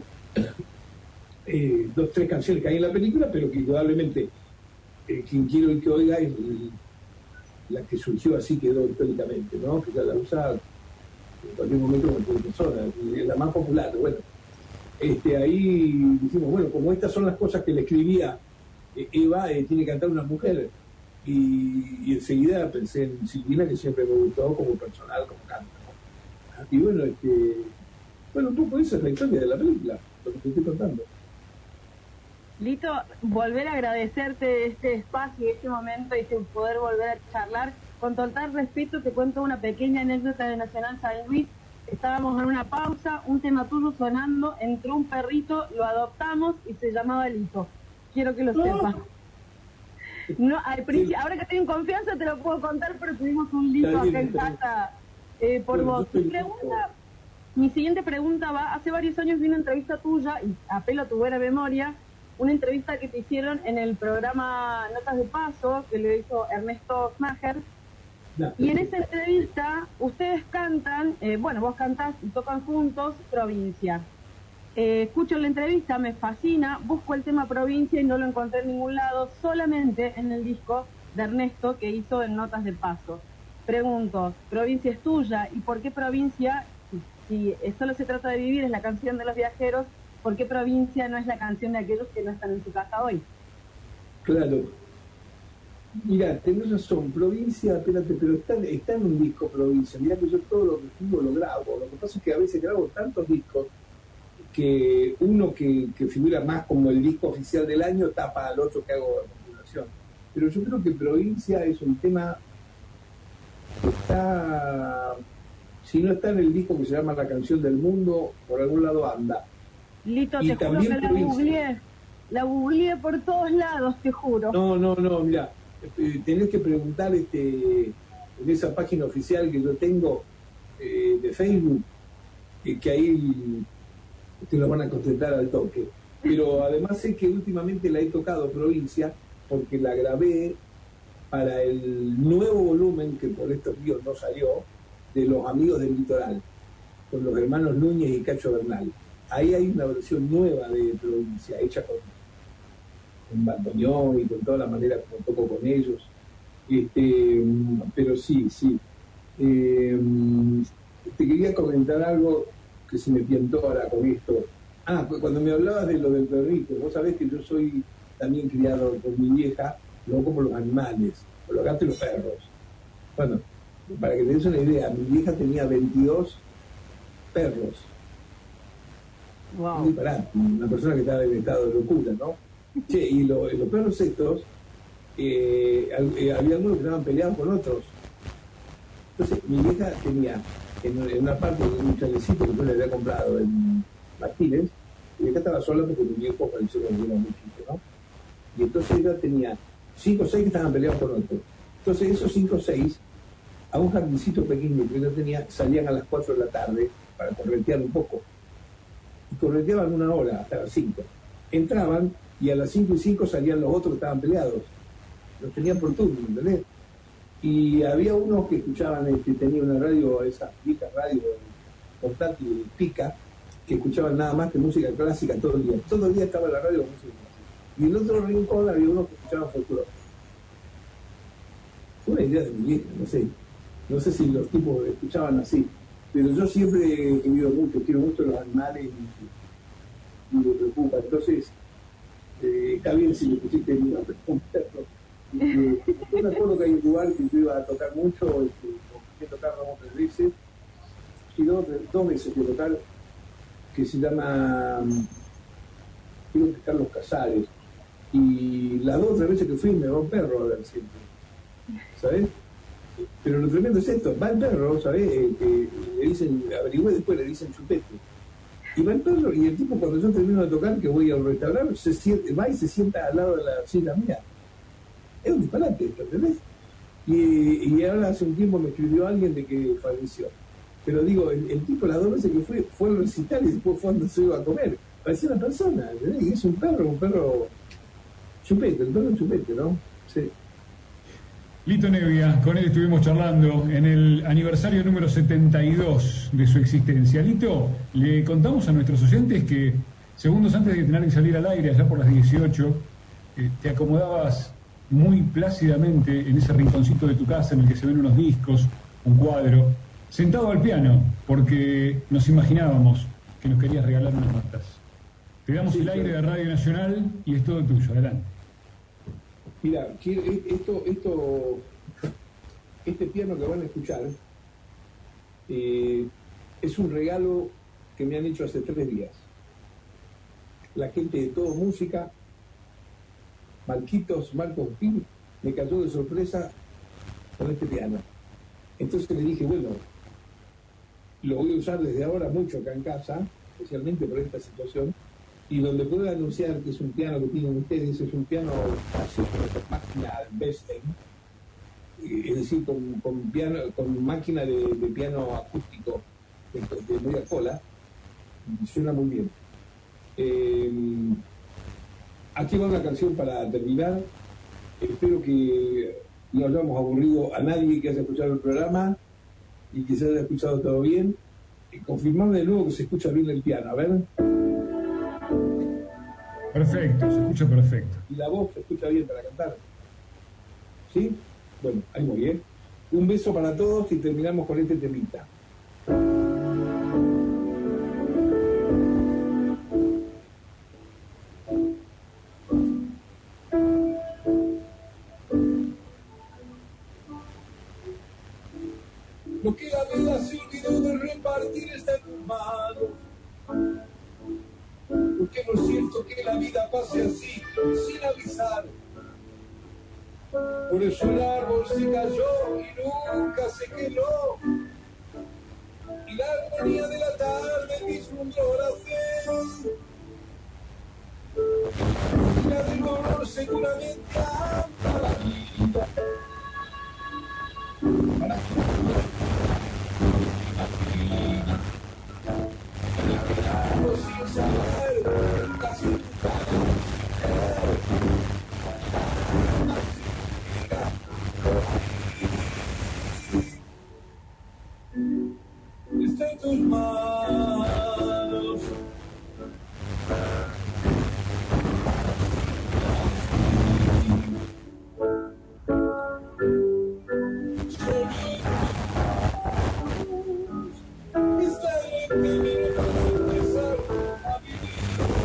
2 o 3 canciones que hay en la película, pero que indudablemente quien quiero y que oiga es la que surgió así, quedó históricamente, ¿no? Que ya la usa en cualquier momento con cualquier persona, es la más popular. Bueno, ahí dijimos, bueno, como estas son las cosas que le escribía Eva, tiene que cantar una mujer. Y enseguida pensé en Silvina, que siempre me gustó como personal, como canta, ¿no? Y bueno, un poco esa es la historia de la película, lo que te estoy contando. Lito, volver a agradecerte este espacio, este momento y poder volver a charlar. Con total respeto te cuento una pequeña anécdota de Nacional San Luis. Estábamos en una pausa, un tema tuyo sonando, entró un perrito, lo adoptamos y se llamaba Lito. Quiero que lo sepas. No, ahora que estoy en confianza te lo puedo contar, pero tuvimos un lío acá en casa por vos. Mi siguiente pregunta va, hace varios años vi una entrevista tuya, y apelo a tu buena memoria, una entrevista que te hicieron en el programa Notas de Paso, que le hizo Ernesto Snager, y en esa entrevista ustedes cantan, vos cantás y tocan juntos Provincia. Escucho la entrevista, me fascina, busco el tema Provincia y no lo encontré en ningún lado, solamente en el disco de Ernesto que hizo en Notas de Paso. Pregunto, Provincia es tuya, ¿y por qué Provincia, si solo se trata de vivir, es la canción de los viajeros, por qué Provincia no es la canción de aquellos que no están en su casa hoy? Claro. Mira, tenés razón, Provincia, espérate, pero está en un disco Provincia. Mira que yo todo lo que escribo lo grabo. Lo que pasa es que a veces grabo tantos discos que uno que figura más como el disco oficial del año tapa al otro que hago a continuación. Pero yo creo que Provincia es un tema que está, si no está en el disco que se llama La Canción del Mundo, por algún lado anda. Lito, te juro que la googleé por todos lados, te juro. No, mira, tenés que preguntar en esa página oficial que yo tengo de Facebook, que ahí te lo van a contestar al toque. Pero además sé que últimamente la he tocado Provincia porque la grabé para el nuevo volumen, que por estos días no salió, de Los Amigos del Litoral, con los hermanos Núñez y Cacho Bernal. Ahí hay una versión nueva de Provincia, hecha con bandoneón y con toda la manera como toco con ellos. Pero sí. Te quería comentar algo que se me piantó ahora con esto. Cuando me hablabas de lo del perrito, vos sabés que yo soy también criado por mi vieja, no como los animales, por los gatos y los perros. Bueno, para que te des una idea, mi vieja tenía 22 perros. Wow. Muy barato, una persona que estaba en estado de locura, ¿no? Che, y los perros estos, había algunos que estaban peleados con otros. Entonces, mi vieja tenía en una parte de un chalecito que yo le había comprado en Martínez, y ella estaba sola porque mi viejo falleció cuando era muy chico, ¿no? Y entonces ella tenía 5 o 6 que estaban peleados con otros. Entonces esos 5 o 6, a un jardincito pequeño que ella tenía, salían a las 4 de la tarde para corretear un poco. Y correteaban 1 hora, hasta las 5. Entraban y a las 5 y 5 salían los otros que estaban peleados. Los tenían por turno, ¿entendés? Y había unos que escuchaban, que tenía una radio, esa vieja radio portátil, pica, que escuchaban nada más que música clásica todo el día. Todo el día estaba en la radio con música clásica. Y en otro rincón había unos que escuchaban folclore. Fue una idea de mi vieja, no sé si los tipos escuchaban así, pero yo siempre he querido mucho, quiero mucho los animales y me preocupa. Entonces, está bien si le pusiste un perro. Yo me acuerdo que hay un lugar que yo iba a tocar mucho, que tocar 2 o 3 veces, y 2 veces que tocar, que se llama, creo que Carlos Casares, y las 2 o 3 veces que fui me va un perro a ver siempre, ¿sabes? Pero lo tremendo es esto, va el perro, ¿sabes? Que le dicen, averigüé después, le dicen chupete. Y va el perro, y el tipo cuando yo termino de tocar, que voy al restaurante, va y se sienta al lado de la silla mía. Es un disparate esto, ¿entendés? Y ahora hace un tiempo me escribió alguien de que falleció. Pero digo, el tipo las 2 veces que fue al recital y después fue cuando se iba a comer. Parecía una persona, ¿entendés? Y es un perro chupete, el perro chupete, ¿no? Sí. Lito Nevia, con él estuvimos charlando en el aniversario número 72 de su existencia. Lito, le contamos a nuestros oyentes que segundos antes de tener que salir al aire, allá por las 18, te acomodabas muy plácidamente en ese rinconcito de tu casa en el que se ven unos discos, un cuadro, sentado al piano, porque nos imaginábamos que nos querías regalar unas notas. Te damos el aire de Radio Nacional y es todo tuyo. Adelante. Mira, este piano que van a escuchar es un regalo que me han hecho hace 3 días. La gente de Todo Música, Marcos Pin, me cayó de sorpresa con este piano. Entonces le dije, bueno, lo voy a usar desde ahora mucho acá en casa, especialmente por esta situación, y donde puedo anunciar que es un piano que tienen ustedes, es un piano así con máquina Besen, es decir, con máquina de piano acústico de media cola, y suena muy bien. Aquí va una canción para terminar. Espero que no hayamos aburrido a nadie que haya escuchado el programa y que se haya escuchado todo bien. Confirmarme de nuevo que se escucha bien el piano, a ver. Perfecto, se escucha perfecto. ¿Y la voz se escucha bien para cantar? ¿Sí? Bueno, ahí muy bien. Un beso para todos y terminamos con este temita. Lo que la vida se olvidó de repartir está en tus manos. Porque no es cierto que la vida pase así, sin avisar. Por eso el árbol se cayó y nunca se quedó. Y la armonía de la tarde vislumbró la fe. Y la del dolor seguramente ama la vida. Para sin saber, casi está en tus manos. Está en el camino para empezar a vivir.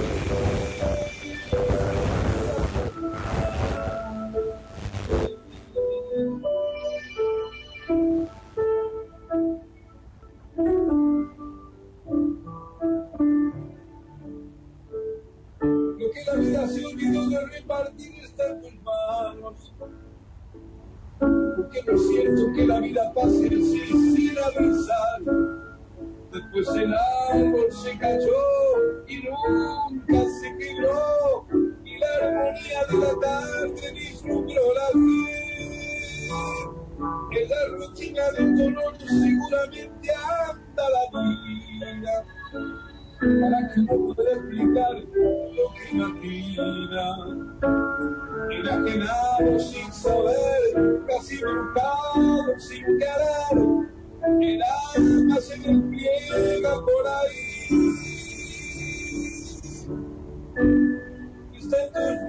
Lo que la vida se olvidó de repartir está en tus manos. Porque no es cierto que la vida pase así sin avisar. Después el árbol se cayó y nunca se quebró. Y la armonía de la tarde vislumbró la fe. En la rutina del dolor seguramente anda la vida. Para que no pueda explicar lo que imagina. Enajenado sin saber, casi brujado sin querer, el alma se despliega por ahí. Está en tus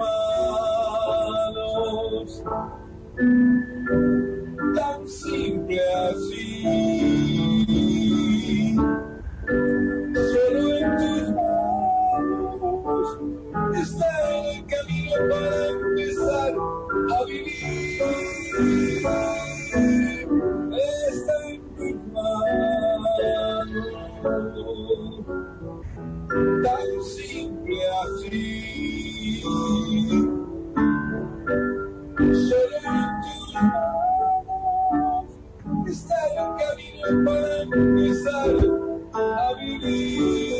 manos, tan simple así. Solo en tus manos está el camino para empezar a vivir. Está en tus manos, tan simple así. Solo en tus manos está el camino para empezar a vivir.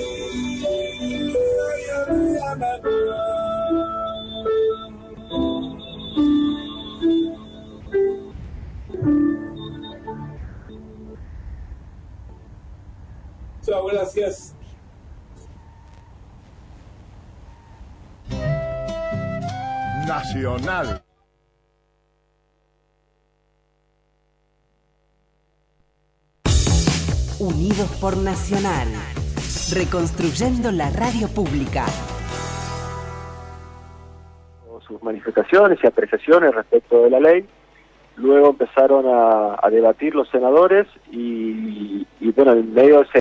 Chao, gracias. Nacional. Unidos por Nacional. Reconstruyendo la radio pública. Sus manifestaciones y apreciaciones respecto de la ley. Luego empezaron a debatir los senadores y bueno, en medio de ese